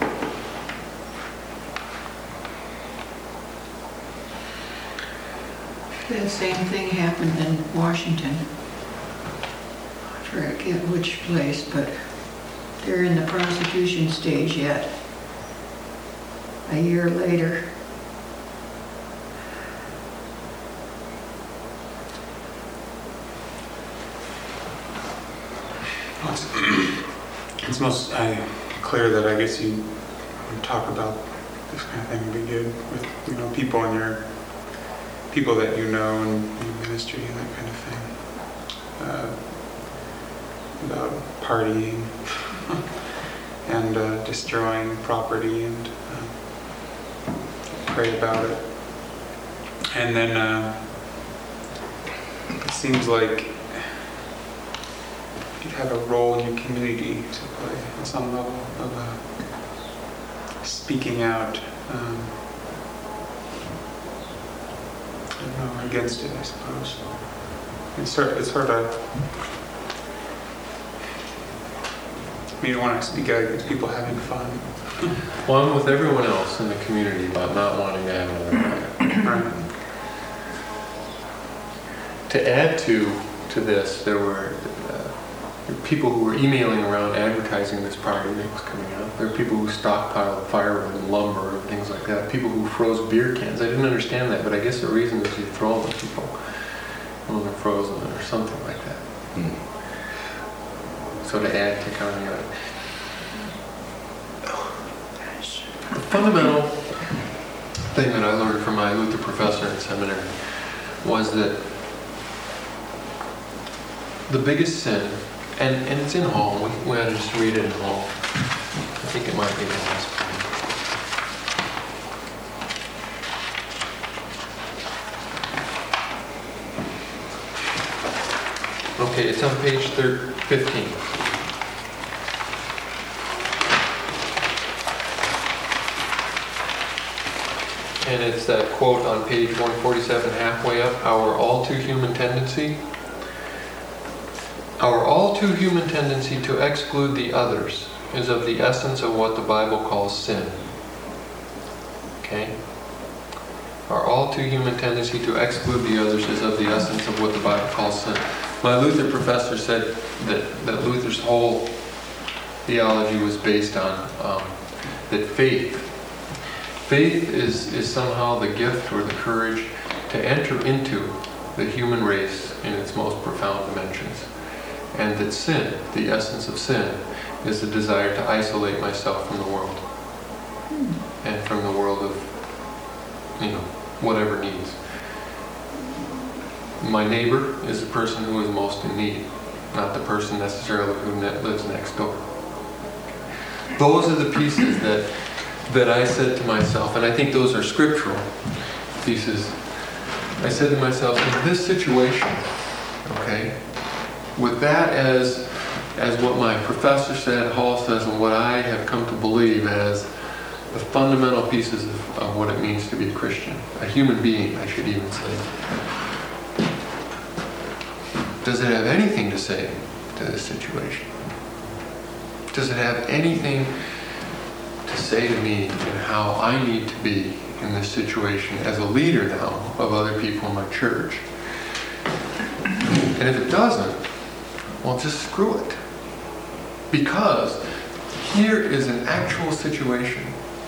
The same thing happened in Washington. I forget which place, but they're in the prosecution stage yet. A year later. It's most clear that I guess you talk about this kind of thing would be good with people in your people that you know and in ministry and that kind of thing. About partying and destroying property and pray about it. And then it seems like you have a role in your community to play on some level of speaking out. I don't know, against it, I suppose. It's hard to. I mean, when I speak out against people having fun. Well, I'm with everyone else in the community about not wanting to have another riot. Right. To add to this, there were people who were emailing around advertising this party that was coming out. There were people who stockpiled firewood and lumber and things like that. People who froze beer cans. I didn't understand that, but I guess the reason is you throw them at people when they're frozen or something like that. So to add to kind of the fundamental thing that I learned from my Luther professor in seminary was that the biggest sin, and it's in Hall, we ought to just read it in Hall. I think it might be in this point. Okay, it's on page 15. And it's that quote on page 147, halfway up, our all too human tendency. Our all too human tendency to exclude the others is of the essence of what the Bible calls sin. Okay? Our all too human tendency to exclude the others is of the essence of what the Bible calls sin. My Luther professor said that Luther's whole theology was based on that faith is somehow the gift or the courage to enter into the human race in its most profound dimensions. And that sin, the essence of sin, is the desire to isolate myself from the world. And from the world of, whatever needs. My neighbor is the person who is most in need, not the person necessarily who lives next door. Those are the pieces that I said to myself, and I think those are scriptural pieces. I said to myself, in this situation, okay, with that as what my professor said, Hall says, and what I have come to believe as the fundamental pieces of what it means to be a Christian, a human being, I should even say. Does it have anything to say to this situation? Does it have anything say to me and how I need to be in this situation as a leader now of other people in my church. And if it doesn't, well, just screw it. Because here is an actual situation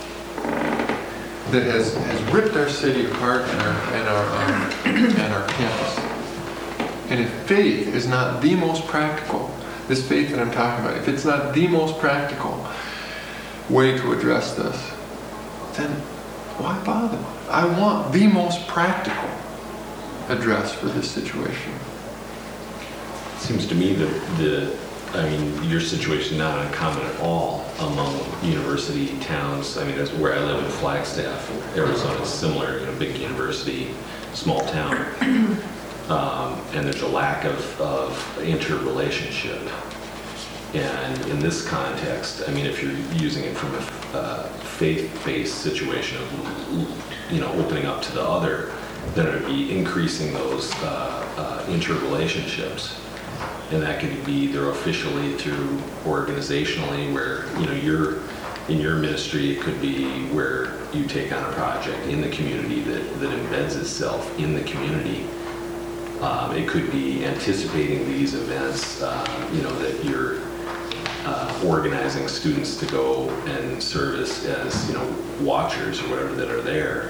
that has ripped our city apart and our campus. And if faith is not the most practical, this faith that I'm talking about, if it's not the most practical way to address this, then why bother? I want the most practical address for this situation. Seems to me that your situation not uncommon at all among university towns. I mean, that's where I live in Flagstaff, Arizona. It's similar, big university, small town, and there's a lack of interrelationship. And in this context, I mean, if you're using it from a faith-based situation of, opening up to the other, then it would be increasing those interrelationships. And that could be either officially through organizationally, where, you're in your ministry, it could be where you take on a project in the community that embeds itself in the community. It could be anticipating these events, that you're organizing students to go and service as, watchers or whatever that are there,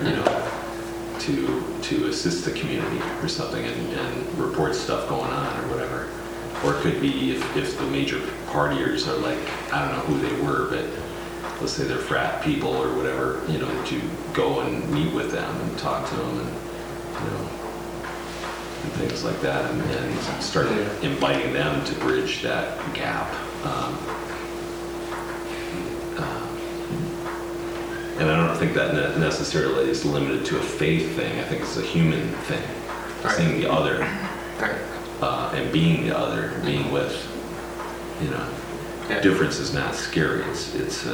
to assist the community or something and report stuff going on or whatever. Or it could be if the major partiers are like, I don't know who they were, but let's say they're frat people or whatever, that you go and meet with them and talk to them and things like that, and start inviting them to bridge that gap. And I don't think that necessarily is limited to a faith thing. I think it's a human thing, Right. Seeing the other. Right. And being the other, being with, Yeah. difference is not scary. It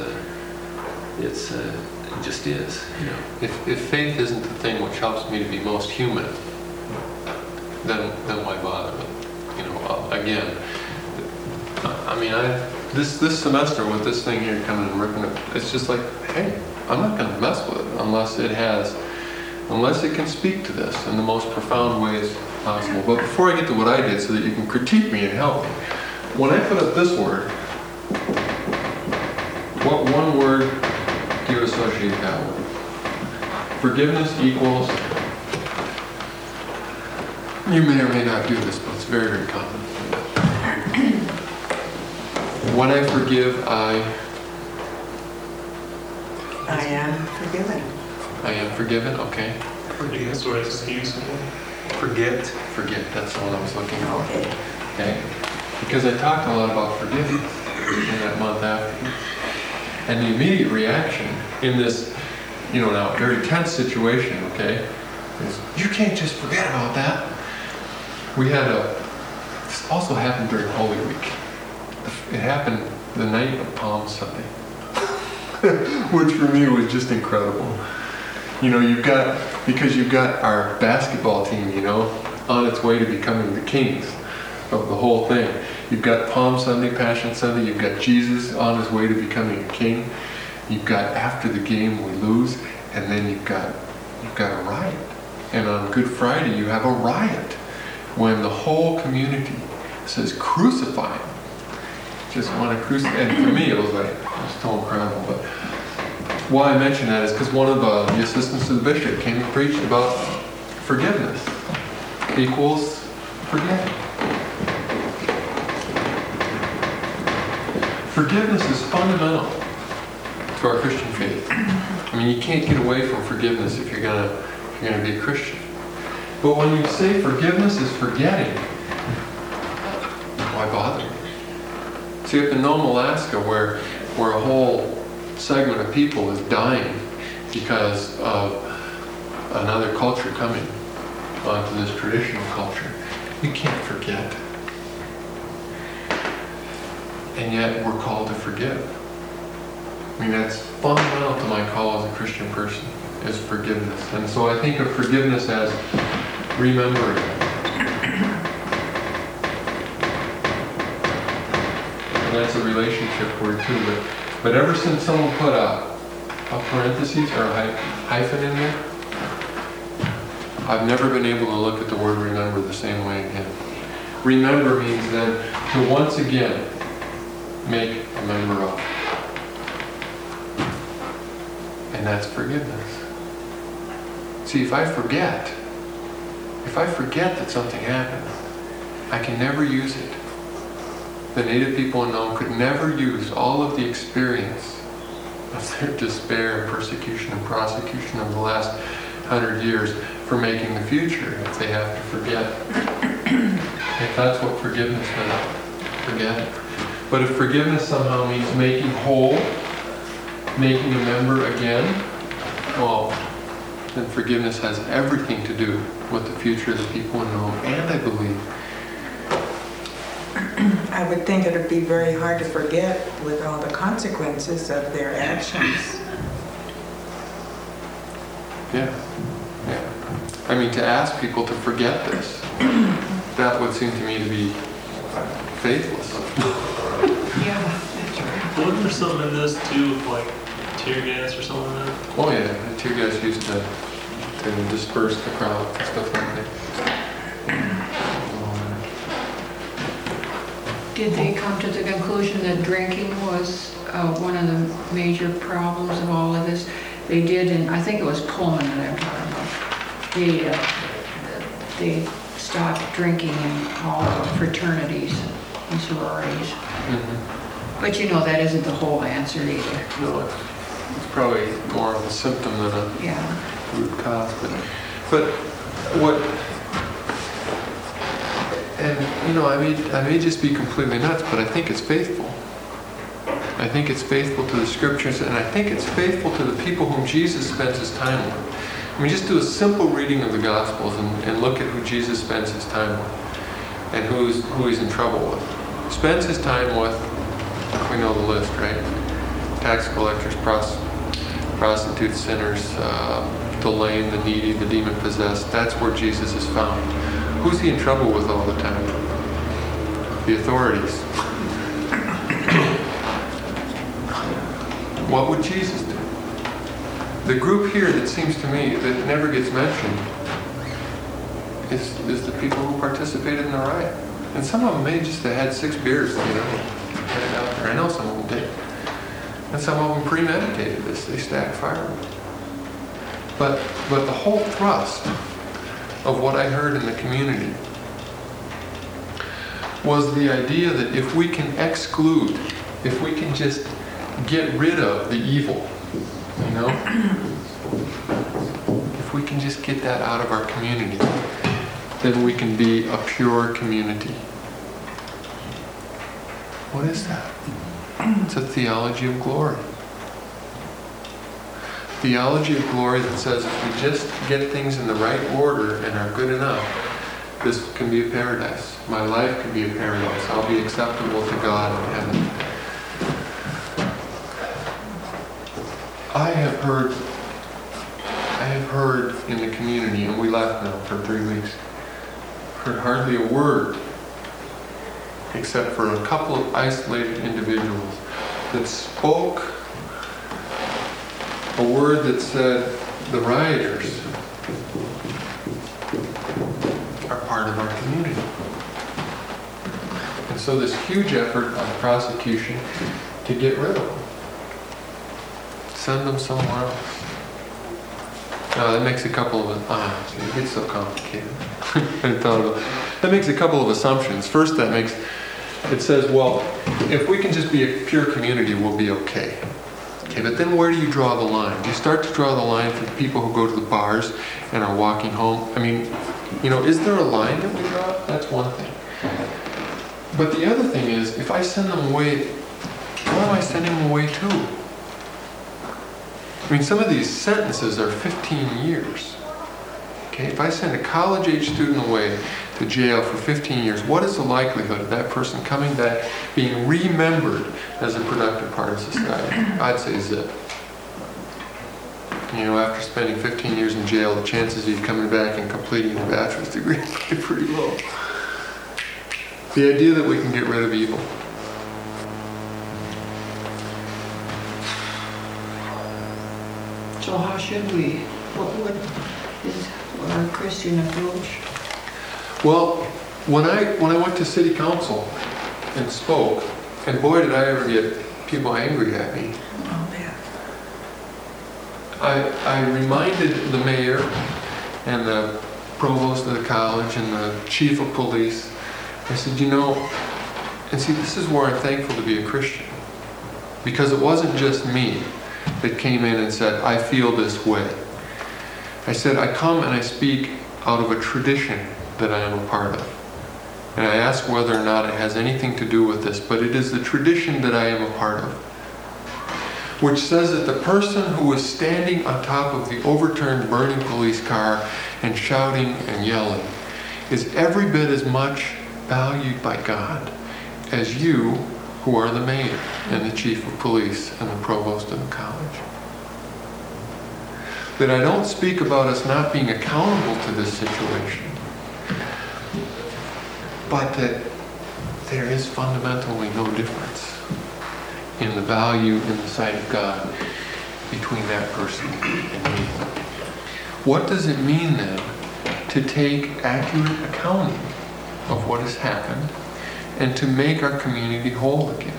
just is, If faith isn't the thing which helps me to be most human, then why bother? Again, I mean, this semester with this thing here coming and ripping it, it's just like, hey, I'm not going to mess with it unless it can speak to this in the most profound ways possible. But before I get to what I did, so that you can critique me and help me, when I put up this word, what one word do you associate that with? Forgiveness equals, you may or may not do this, but it's very, very common. When I forgive, I am forgiven. I am forgiven, okay. Forgiveness or excuse me. Forget. Forget, that's the one I was looking for. Okay. Okay? Because I talked a lot about forgiveness in that month after. And the immediate reaction in this, now very tense situation, okay, is you can't just forget about that. We had this also happened during Holy Week. It happened the night of Palm Sunday, which for me was just incredible. You've got our basketball team, on its way to becoming the kings of the whole thing. You've got Palm Sunday, Passion Sunday, you've got Jesus on his way to becoming a king. You've got after the game we lose, and then you've got a riot. And on Good Friday you have a riot when the whole community says crucify him. Just want to crucify. And for me it was so incredible. But why I mention that is because one of the assistants to the bishop came and preached about forgiveness equals forgetting. Forgiveness is fundamental to our Christian faith. I mean, you can't get away from forgiveness if you're gonna be a Christian. But when you say forgiveness is forgetting, why bother? See, up in Nome, Alaska, where a whole segment of people is dying because of another culture coming onto this traditional culture, you can't forget. And yet we're called to forgive. I mean, that's fundamental to my call as a Christian person, is forgiveness. And so I think of forgiveness as remembering. And that's a relationship word too. But ever since someone put a a parentheses or a hyphen in there. I've never been able to look at the word remember the same way again. Remember means then to once again make a member of. And that's forgiveness. See, if I forget that something happened, I can never use it. The native people in Nome could never use all of the experience of their despair and persecution and prosecution of the last 100 years for making the future if they have to forget. If that's what forgiveness means, forget it. But if forgiveness somehow means making whole, making a member again, well, then forgiveness has everything to do with the future of the people in Nome, and I believe. I would think it would be very hard to forget with all the consequences of their actions. Yeah. I mean, to ask people to forget this, that would seem to me to be faithless. Yeah, that's right. Wasn't there something in this too, with like tear gas or something like that? Oh yeah, the tear gas used to disperse the crowd and stuff like that. Did they come to the conclusion that drinking was one of the major problems of all of this? They did, and I think it was Pullman that I'm talking about. They stopped drinking in all the fraternities and sororities. Mm-hmm. But you know, that isn't the whole answer either. No, it's probably more of a symptom than a Yeah. root cause. But what, and you know, I may just be completely nuts, but I think it's faithful. I think it's faithful to the scriptures, and I think it's faithful to the people whom Jesus spends his time with. I mean, just do a simple reading of the Gospels and look at who Jesus spends his time with and who he's in trouble with. Spends his time with, we know the list, right? Tax collectors, prostitutes, sinners, the lame, the needy, the demon-possessed. That's where Jesus is found. Who's he in trouble with all the time? The authorities. What would Jesus do? The group here that seems to me that never gets mentioned is the people who participated in the riot. And some of them may just have had 6 beers, you know, headed out there. I know some of them did. And some of them premeditated this. They stacked firewood. But the whole thrust of what I heard in the community was the idea that if we can exclude, if we can just get rid of the evil, you know, if we can just get that out of our community, then we can be a pure community. What is that? It's a theology of glory. Theology of glory that says if we just get things in the right order and are good enough, this can be a paradise. My life can be a paradise. I'll be acceptable to God in heaven. I have heard in the community, and we left now for 3 weeks, heard hardly a word except for a couple of isolated individuals that spoke a word that said the rioters are part of our community. And so this huge effort on prosecution to get rid of them. Send them somewhere else. Now that makes a couple of, it gets so complicated. I hadn't thought about it. That makes a couple of assumptions. First, it says, well, if we can just be a pure community, we'll be okay. Okay, but then where do you draw the line? Do you start to draw the line for the people who go to the bars and are walking home? I mean, you know, is there a line that we draw? That's one thing. But the other thing is, if I send them away, what am I sending them away to? I mean, some of these sentences are 15 years. Okay, if I send a college-age student away to jail for 15 years, what is the likelihood of that person coming back, being remembered as a productive part of society? I'd say zip. You know, after spending 15 years in jail, the chances of you coming back and completing a bachelor's degree are pretty low. The idea that we can get rid of evil. So how should we, what is our Christian approach? Well, when I went to city council and spoke, and boy did I ever get people angry at me, Oh, yeah. I reminded the mayor and the provost of the college and the chief of police, I said, you know, and see, this is where I'm thankful to be a Christian. Because it wasn't just me that came in and said, I feel this way. I said, I come and I speak out of a tradition that I am a part of. And I ask whether or not it has anything to do with this, but it is the tradition that I am a part of, which says that the person who is standing on top of the overturned burning police car and shouting and yelling is every bit as much valued by God as you, who are the mayor and the chief of police and the provost of the college. That I don't speak about us not being accountable to this situation, but that there is fundamentally no difference in the value in the sight of God between that person and me. What does it mean then to take accurate accounting of what has happened and to make our community whole again?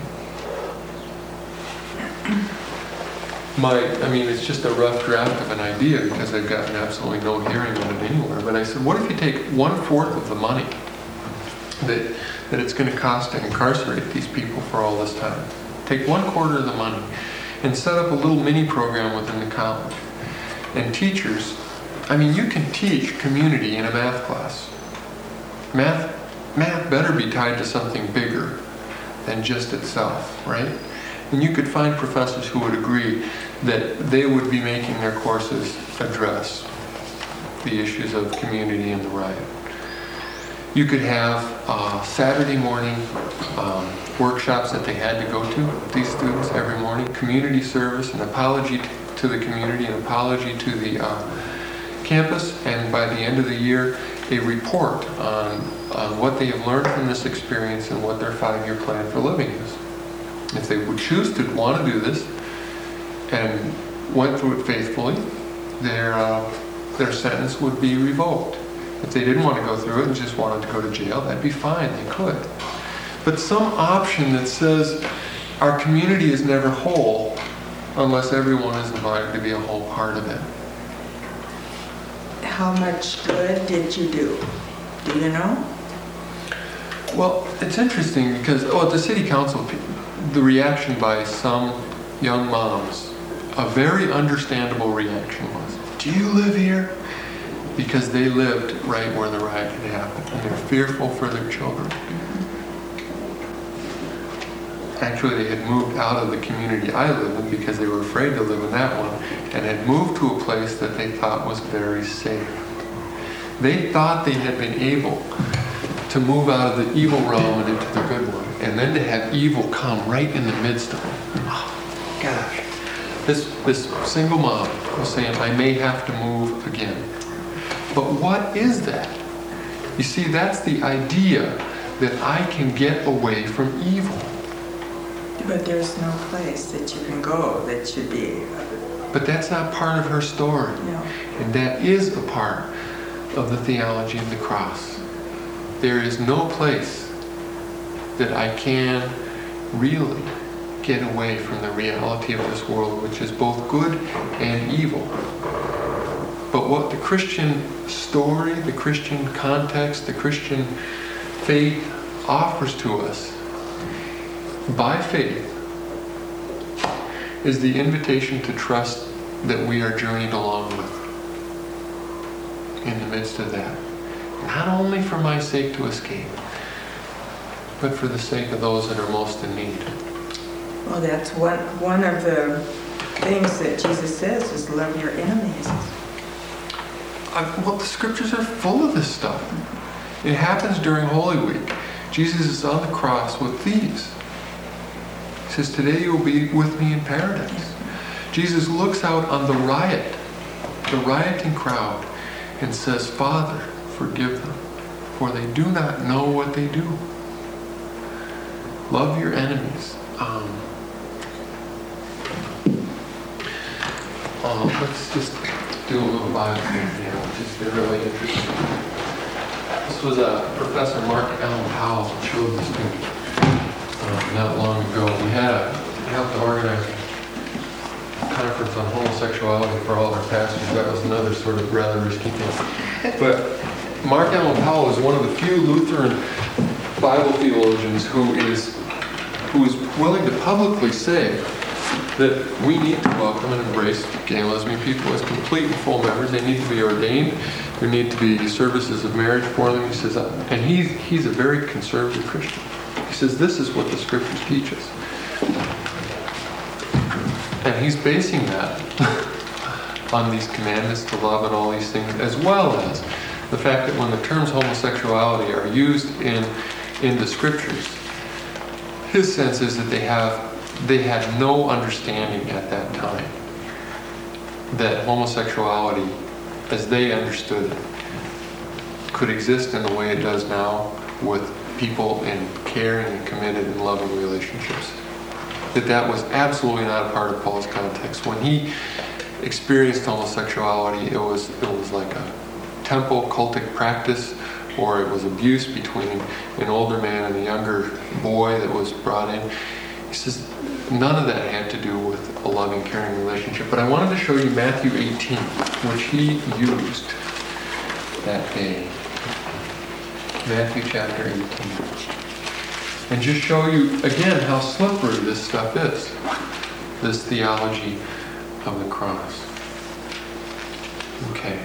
It's just a rough draft of an idea because I've gotten absolutely no hearing on it anywhere. But I said, what if you take 1/4 of the money that it's going to cost to incarcerate these people for all this time? Take 1/4 of the money and set up a little mini program within the college. And teachers, you can teach community in a math class. Math better be tied to something bigger than just itself, right? And you could find professors who would agree that they would be making their courses address the issues of community and the riot. You could have Saturday morning workshops that they had to go to, these students, every morning, community service, an apology to the community, an apology to the campus, and by the end of the year, a report on what they have learned from this experience and what their 5-year plan for living is. If they would choose to want to do this and went through it faithfully, their sentence would be revoked. If they didn't want to go through it and just wanted to go to jail, that'd be fine, they could. But some option that says our community is never whole unless everyone is invited to be a whole part of it. How much good did you do? Do you know? Well, it's interesting because, at the city council, the reaction by some young moms, a very understandable reaction was, do you live here? Because they lived right where the riot had happened, and they're fearful for their children. Actually, they had moved out of the community I live in because they were afraid to live in that one, and had moved to a place that they thought was very safe. They thought they had been able to move out of the evil realm and into the good one, and then to have evil come right in the midst of them. Oh, gosh. This single mom was saying, I may have to move again. But what is that? You see, that's the idea that I can get away from evil. But there's no place that you can go that should be. But that's not part of her story. No. And that is a part of the theology of the cross. There is no place that I can really get away from the reality of this world, which is both good and evil. But what the Christian story, the Christian context, the Christian faith offers to us by faith is the invitation to trust that we are journeyed along with in the midst of that. Not only for my sake to escape, but for the sake of those that are most in need. Well, that's one of the things that Jesus says is love your enemies. The scriptures are full of this stuff. It happens during Holy Week. Jesus is on the cross with thieves. He says, today you will be with me in paradise. Jesus looks out on the rioting crowd, and says, Father, forgive them, for they do not know what they do. Love Let's just do a little Bible here, which has been really interesting. This was Professor Mark Allen Powell showed this to me not long ago. We helped to organize a conference on homosexuality for all our pastors. That was another sort of rather risky thing. But Mark Allen Powell is one of the few Lutheran Bible theologians who is willing to publicly say that we need to welcome and embrace gay and lesbian people as complete and full members. They need to be ordained. There need to be services of marriage for them. He says, and he's a very conservative Christian. He says this is what the scriptures teach us. And he's basing that on these commandments to love and all these things, as well as the fact that when the terms homosexuality are used in the scriptures, his sense is that they had no understanding at that time that homosexuality, as they understood it, could exist in the way it does now with people in caring and committed and loving relationships. That was absolutely not a part of Paul's context. When he experienced homosexuality, it was like a temple cultic practice, or it was abuse between an older man and a younger boy that was brought in. He says none of that had to do with a loving, caring relationship. But I wanted to show you Matthew 18, which he used that day. Matthew chapter 18. And just show you again how slippery this stuff is. This theology of the cross. Okay.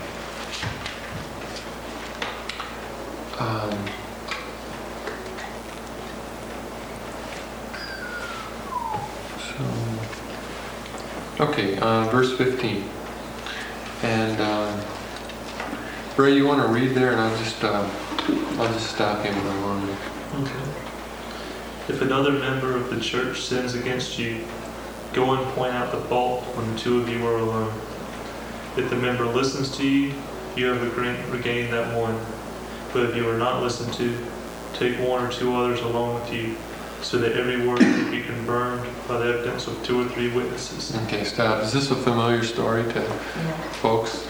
Okay, verse 15. And Ray, you want to read there, and I'll just stop him when I want to. Okay. If another member of the church sins against you, go and point out the fault when the two of you are alone. If the member listens to you, you have regained that one. But if you are not listened to, take one or two others along with you, so that every word may be confirmed by the evidence of 2 or 3 witnesses. Okay, stop. Is this a familiar story to folks?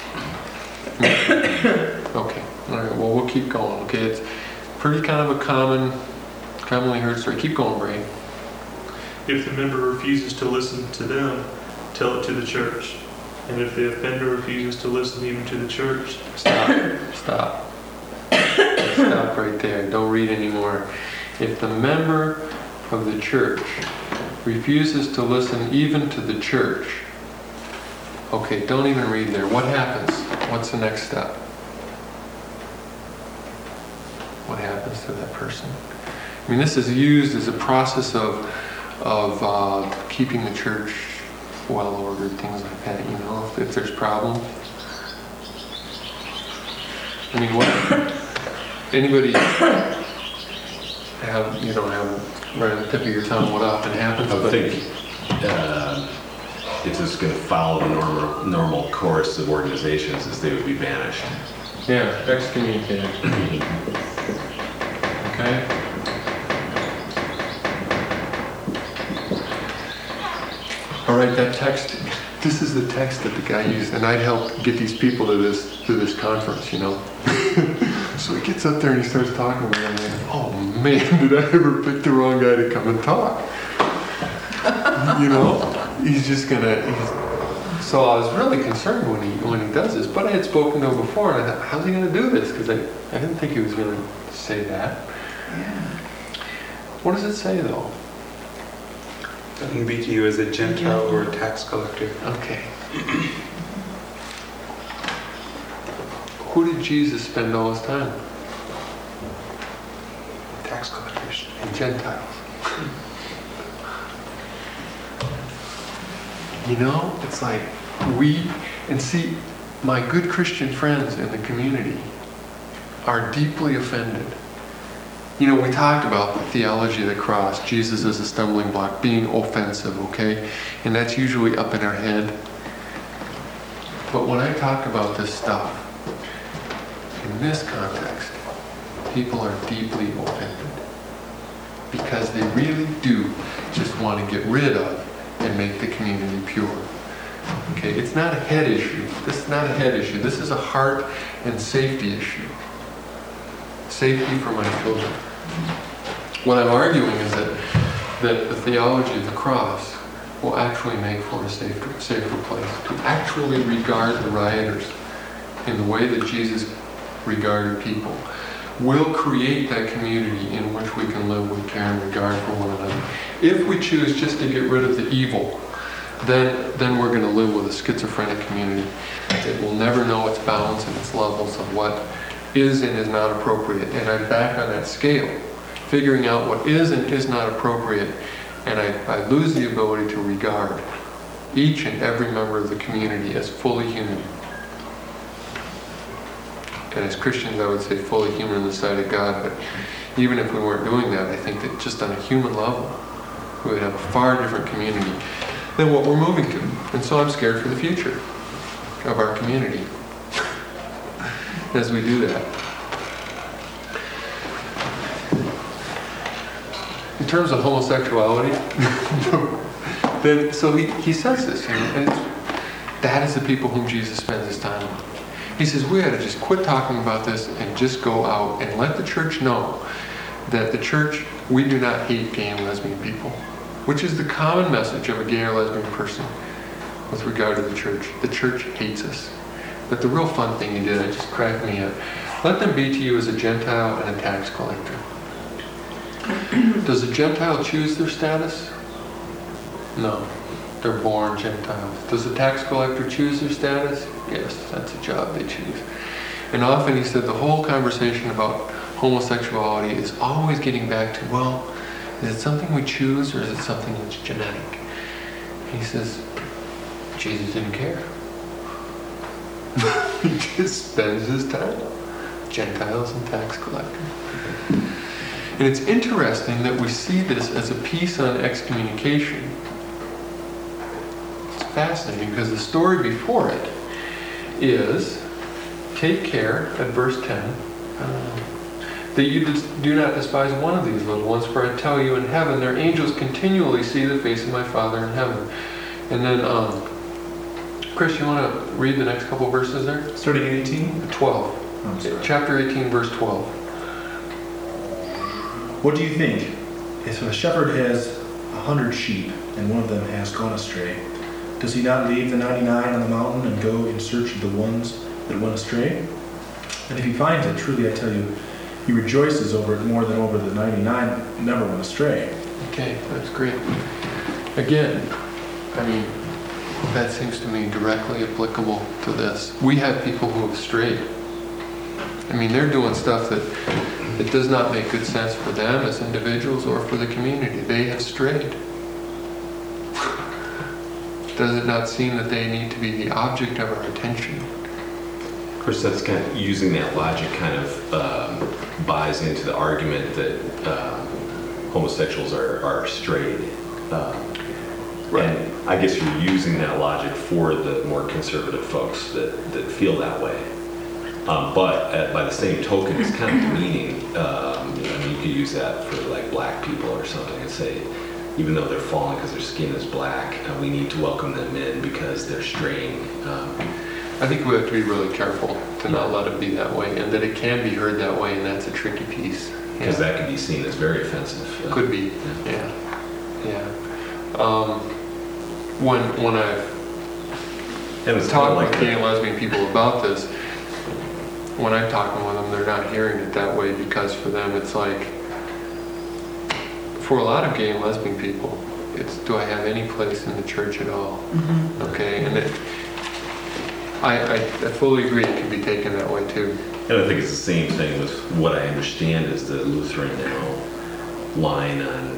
Okay. All right. Well, we'll keep going. Okay, it's pretty kind of a commonly heard story. Keep going, Ray. If the member refuses to listen to them, tell it to the church. And if the offender refuses to listen even to the church, Stop right there. Don't read anymore. If the member of the church refuses to listen even to the church, okay, don't even read there. What happens? What's the next step? What happens to that person? I mean, this is used as a process of keeping the church well ordered, things like that. You know, if there's problems. I mean, what? Anybody have right on the tip of your tongue what often happens? I think it's just going to follow the normal course of organizations as they would be banished. Yeah, excommunicated. Okay. All right, that text. This is the text that the guy used, and I'd helped get these people to this conference, you know. So he gets up there and he starts talking about it. I'm like, oh man, did I ever pick the wrong guy to come and talk? You know, he's just gonna. So I was really concerned when he does this, but I had spoken to him before, and I thought, how's he gonna do this? Because I didn't think he was gonna say that. Yeah. What does it say though? Doesn't be to you as a Gentile or a tax collector. Okay. Who did Jesus spend all his time with? Tax collectors. Gentiles. You know, it's like see, my good Christian friends in the community are deeply offended. You know, we talked about the theology of the cross, Jesus as a stumbling block, being offensive, okay? And that's usually up in our head. But when I talk about this stuff, in this context, people are deeply offended. Because they really do just want to get rid of and make the community pure. Okay, it's not a head issue. This is not a head issue. This is a heart and safety issue. Safety for my children. What I'm arguing is that the theology of the cross will actually make for a safer place. To actually regard the rioters in the way that Jesus regarded people will create that community in which we can live with care and regard for one another. If we choose just to get rid of the evil, then we're going to live with a schizophrenic community. It will never know its bounds and its levels of what is and is not appropriate. And I'm back on that scale, figuring out what is and is not appropriate, and I lose the ability to regard each and every member of the community as fully human. And as Christians, I would say fully human in the sight of God, but even if we weren't doing that, I think that just on a human level, we would have a far different community than what we're moving to. And so I'm scared for the future of our community as we do that. In terms of homosexuality, then so he says this, and that is the people whom Jesus spends his time on. He says we ought to just quit talking about this and just go out and let the church know that the church, we do not hate gay and lesbian people, which is the common message of a gay or lesbian person with regard to the church. The church hates us. But the real fun thing he did, it just cracked me up. Let them be to you as a Gentile and a tax collector. Does a Gentile choose their status? No. They're born Gentiles. Does a tax collector choose their status? Yes, that's a job they choose. And often he said the whole conversation about homosexuality is always getting back to, well, is it something we choose or is it something that's genetic? And he says, Jesus didn't care. He just spends his time. Gentiles and tax collectors. And it's interesting that we see this as a piece on excommunication. It's fascinating because the story before it is, take care, at verse 10, that you do not despise one of these little ones, for I tell you in heaven, their angels continually see the face of my Father in heaven. And then, Chris, you want to read the next couple verses there? Starting at 18? 12. I'm sorry. Chapter 18, verse 12. What do you think? If a shepherd has 100 sheep and one of them has gone astray, does he not leave the 99 on the mountain and go in search of the ones that went astray? And if he finds it, truly I tell you, he rejoices over it more than over the 99 that never went astray. Okay, that's great. Again, I mean, that seems to me directly applicable to this. We have people who have strayed. I mean, they're doing stuff that does not make good sense for them as individuals or for the community. They have strayed. Does it not seem that they need to be the object of our attention? Of course, that's kind of using that logic kind of buys into the argument that homosexuals are straight. Right. And I guess you're using that logic for the more conservative folks that feel that way. But by the same token, it's kind of demeaning. You could use that for like black people or something and say, even though they're fallen because their skin is black, we need to welcome them in because they're straying. I think we have to be really careful to not let it be that way, and that it can be heard that way, and that's a tricky piece. Because that could be seen as very offensive. Could be, yeah. When I've talked with gay and lesbian people about this, when I'm talking with them, they're not hearing it that way because for them it's like, for a lot of gay and lesbian people, it's, do I have any place in the church at all? Mm-hmm. Okay, and I fully agree it can be taken that way too. And I think it's the same thing with what I understand is the Lutheran now line on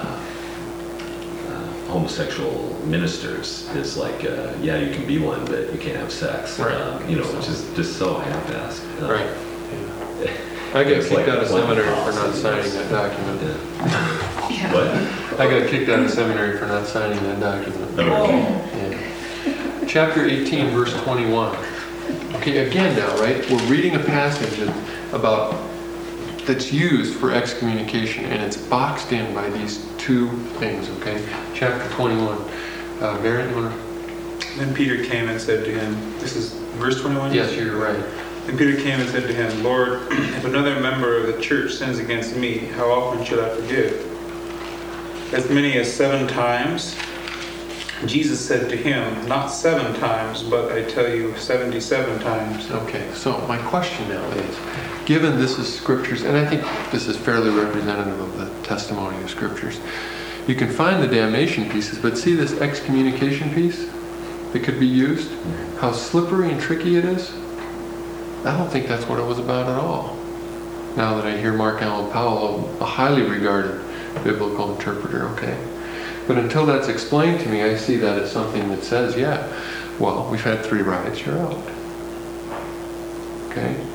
homosexual ministers is like, yeah, you can be one, but you can't have sex. Right. Which is just so half-assed. Right. Yeah. I got kicked out of seminary for not signing that document. Yeah. What? I got kicked out of seminary for not signing that document. Yeah. Chapter 18, verse 21. Okay, again now, right? We're reading a passage about that's used for excommunication, and it's boxed in by these two things, okay? Chapter 21. Mary, you want to? Then Peter came and said to him, this is verse 21? Yes, you're right. And Peter came and said to him, Lord, if another member of the church sins against me, how often should I forgive? As many as 7 times? Jesus said to him, not 7 times, but I tell you 77 times. Okay, so my question now is, given this is scriptures, and I think this is fairly representative of the testimony of scriptures, you can find the damnation pieces, but see this excommunication piece that could be used? How slippery and tricky it is? I don't think that's what it was about at all. Now that I hear Mark Allen Powell, a highly regarded biblical interpreter, okay? But until that's explained to me, I see that as something that says, yeah, well, we've had 3 riots, you're out. Okay?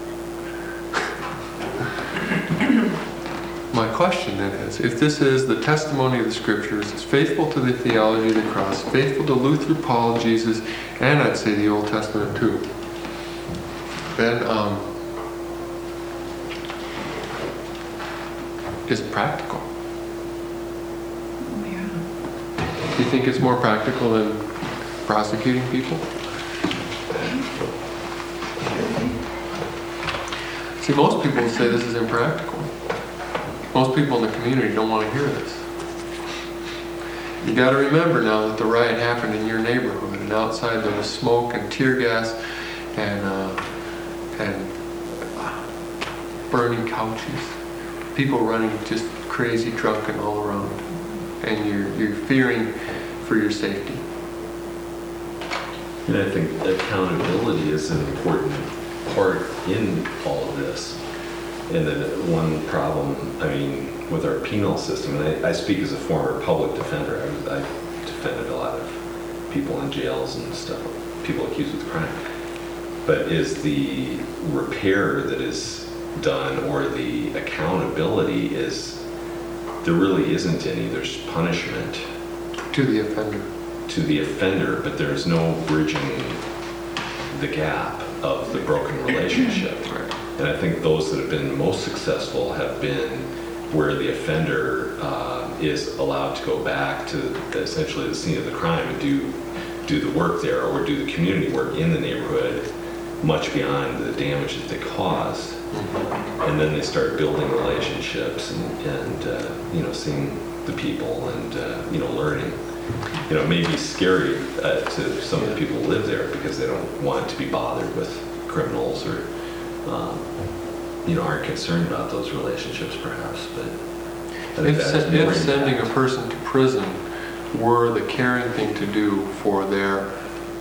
My question then is, if this is the testimony of the scriptures, it's faithful to the theology of the cross, faithful to Luther, Paul, Jesus, and I'd say the Old Testament too, then is practical. Yeah. Do you think it's more practical than prosecuting people? See, most people would say this is impractical. Most people in the community don't want to hear this. You got to remember now that the riot happened in your neighborhood, and outside there was smoke and tear gas and burning couches, people running just crazy drunken all around, and you're fearing for your safety. And I think accountability is an important part in all of this. And then one problem, I mean, with our penal system, and I speak as a former public defender, I defended a lot of people in jails and stuff, people accused of crime, but is the repair that is done or the accountability is, there really isn't any. There's punishment To the offender. to the offender, but there's no bridging the gap of the broken relationship. Right. And I think those that have been most successful have been where the offender is allowed to go back to essentially the scene of the crime and do the work there, or do the community work in the neighborhood much beyond the damage that they caused. And then they start building relationships and you know, seeing the people and you know, learning. You know, it may be scary to some of the people who live there because they don't want to be bothered with criminals or you know, aren't concerned about those relationships perhaps, but I think that has more If sending a impact. person to prison were the caring thing to do for their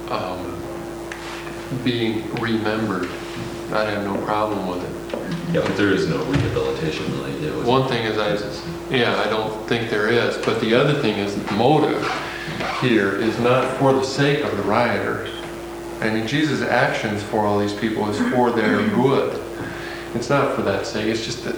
being remembered, I'd have no problem with it. Yeah, but there is no rehabilitation really. One thing is I don't think there is, but the other thing is the motive here is not for the sake of the rioters. I mean, Jesus' actions for all these people is for their good. It's not for that sake, it's just that,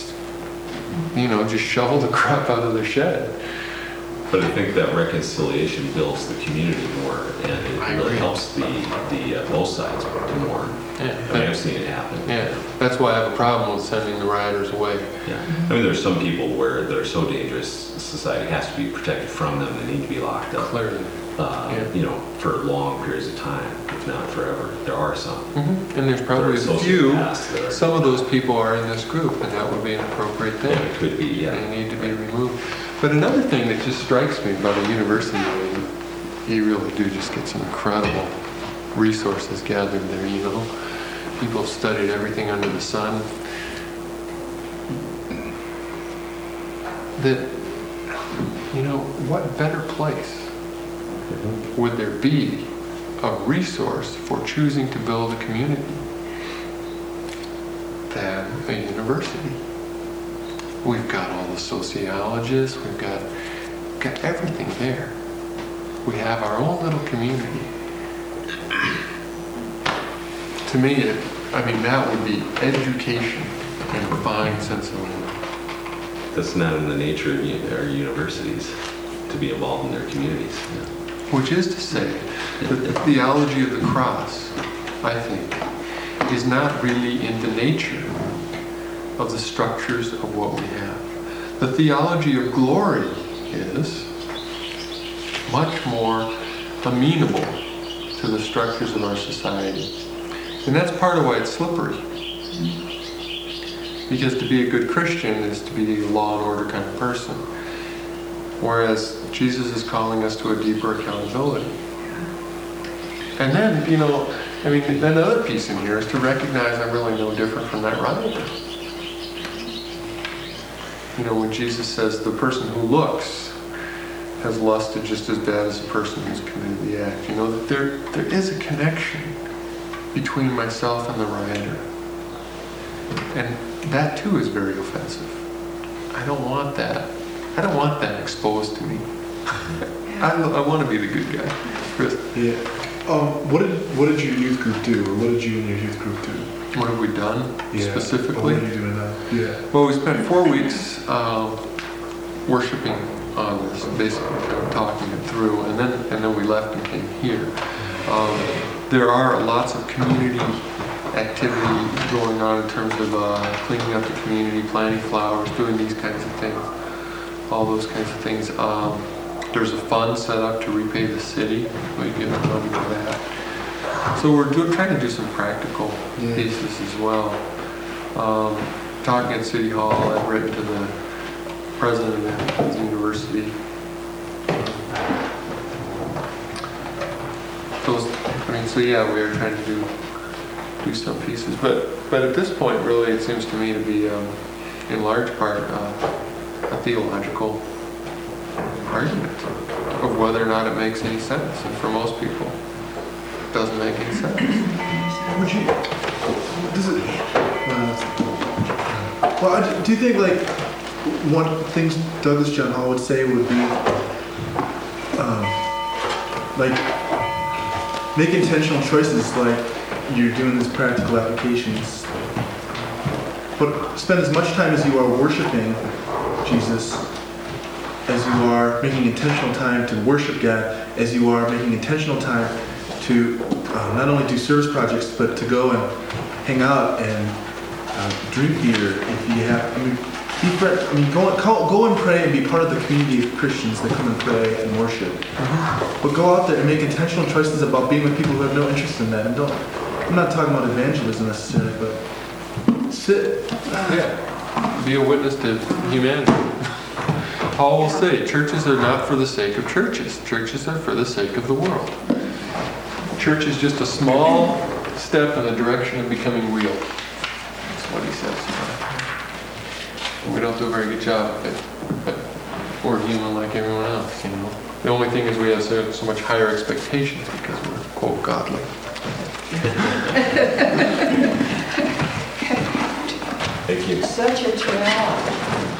just shovel the crap out of the shed. But I think that reconciliation builds the community more, and it I really agree. helps the both sides more. Yeah. I mean, I've seen it happen. Yeah, that's why I have a problem with sending the rioters away. Yeah. I mean, there's some people where they're so dangerous, society has to be protected from them. They need to be locked up. Clearly. Yeah. You know, for long periods of time, if not forever. There are some. And there's probably There are a few, sociopaths that are- some of those people are in this group, and that would be an appropriate thing. Yeah, it could be, yeah. They need to be removed. But another thing that just strikes me about a university, you really do just get some incredible resources gathered there, you know. People have studied everything under the sun. That, what better place would there be a resource for choosing to build a community than a university? We've got all the sociologists, we've got everything there. We have our own little community. To me, that would be education in a fine sense of the word. That's not in the nature of our universities to be involved in their communities. Yeah. Which is to say that the theology of the cross, I think, is not really in the nature of the structures of what we have. The theology of glory is much more amenable to the structures of our society. And that's part of why it's slippery. Because to be a good Christian is to be a law and order kind of person. Whereas Jesus is calling us to a deeper accountability. And then, then the other piece in here is to recognize I'm really no different from that rioter. When Jesus says the person who looks has lusted just as bad as the person who's committed the act. That there is a connection between myself and the rioter. And that too is very offensive. I don't want that. I don't want that exposed to me. I want to be the good guy. Chris? Yeah. What did your youth group do, or what did you and your youth group do? What have we done specifically? What are you doing now? Yeah. Well, we spent 4 weeks worshiping on this, basically kind of talking it through, and then we left and came here. There are lots of community activity going on in terms of cleaning up the community, planting flowers, doing these kinds of things, all those kinds of things. There's a fund set up to repay the city. We give them money for that. So we're trying to do some practical pieces as well. Talking at City Hall, I've written to the president of the university. We are trying to do some pieces. But at this point, really, it seems to me to be, in large part, a theological argument of whether or not it makes any sense. And for most people, it doesn't make any sense. Do you think, one of the things Douglas John Hall would say would be, make intentional choices, like you're doing these practical applications, but spend as much time as you are worshiping Jesus as you are making intentional time to worship God, as you are making intentional time to not only do service projects, but to go and hang out and drink beer if you have. Go and pray and be part of the community of Christians that come and pray and worship. But go out there and make intentional choices about being with people who have no interest in that. And I'm not talking about evangelism necessarily, but sit. Be a witness to humanity. Paul will say, churches are not for the sake of churches. Churches are for the sake of the world. Church is just a small step in the direction of becoming real. That's what he says. We don't do a very good job of it, but we're human like everyone else, The only thing is we have so much higher expectations because we're, quote, godly. Thank you. Such a job.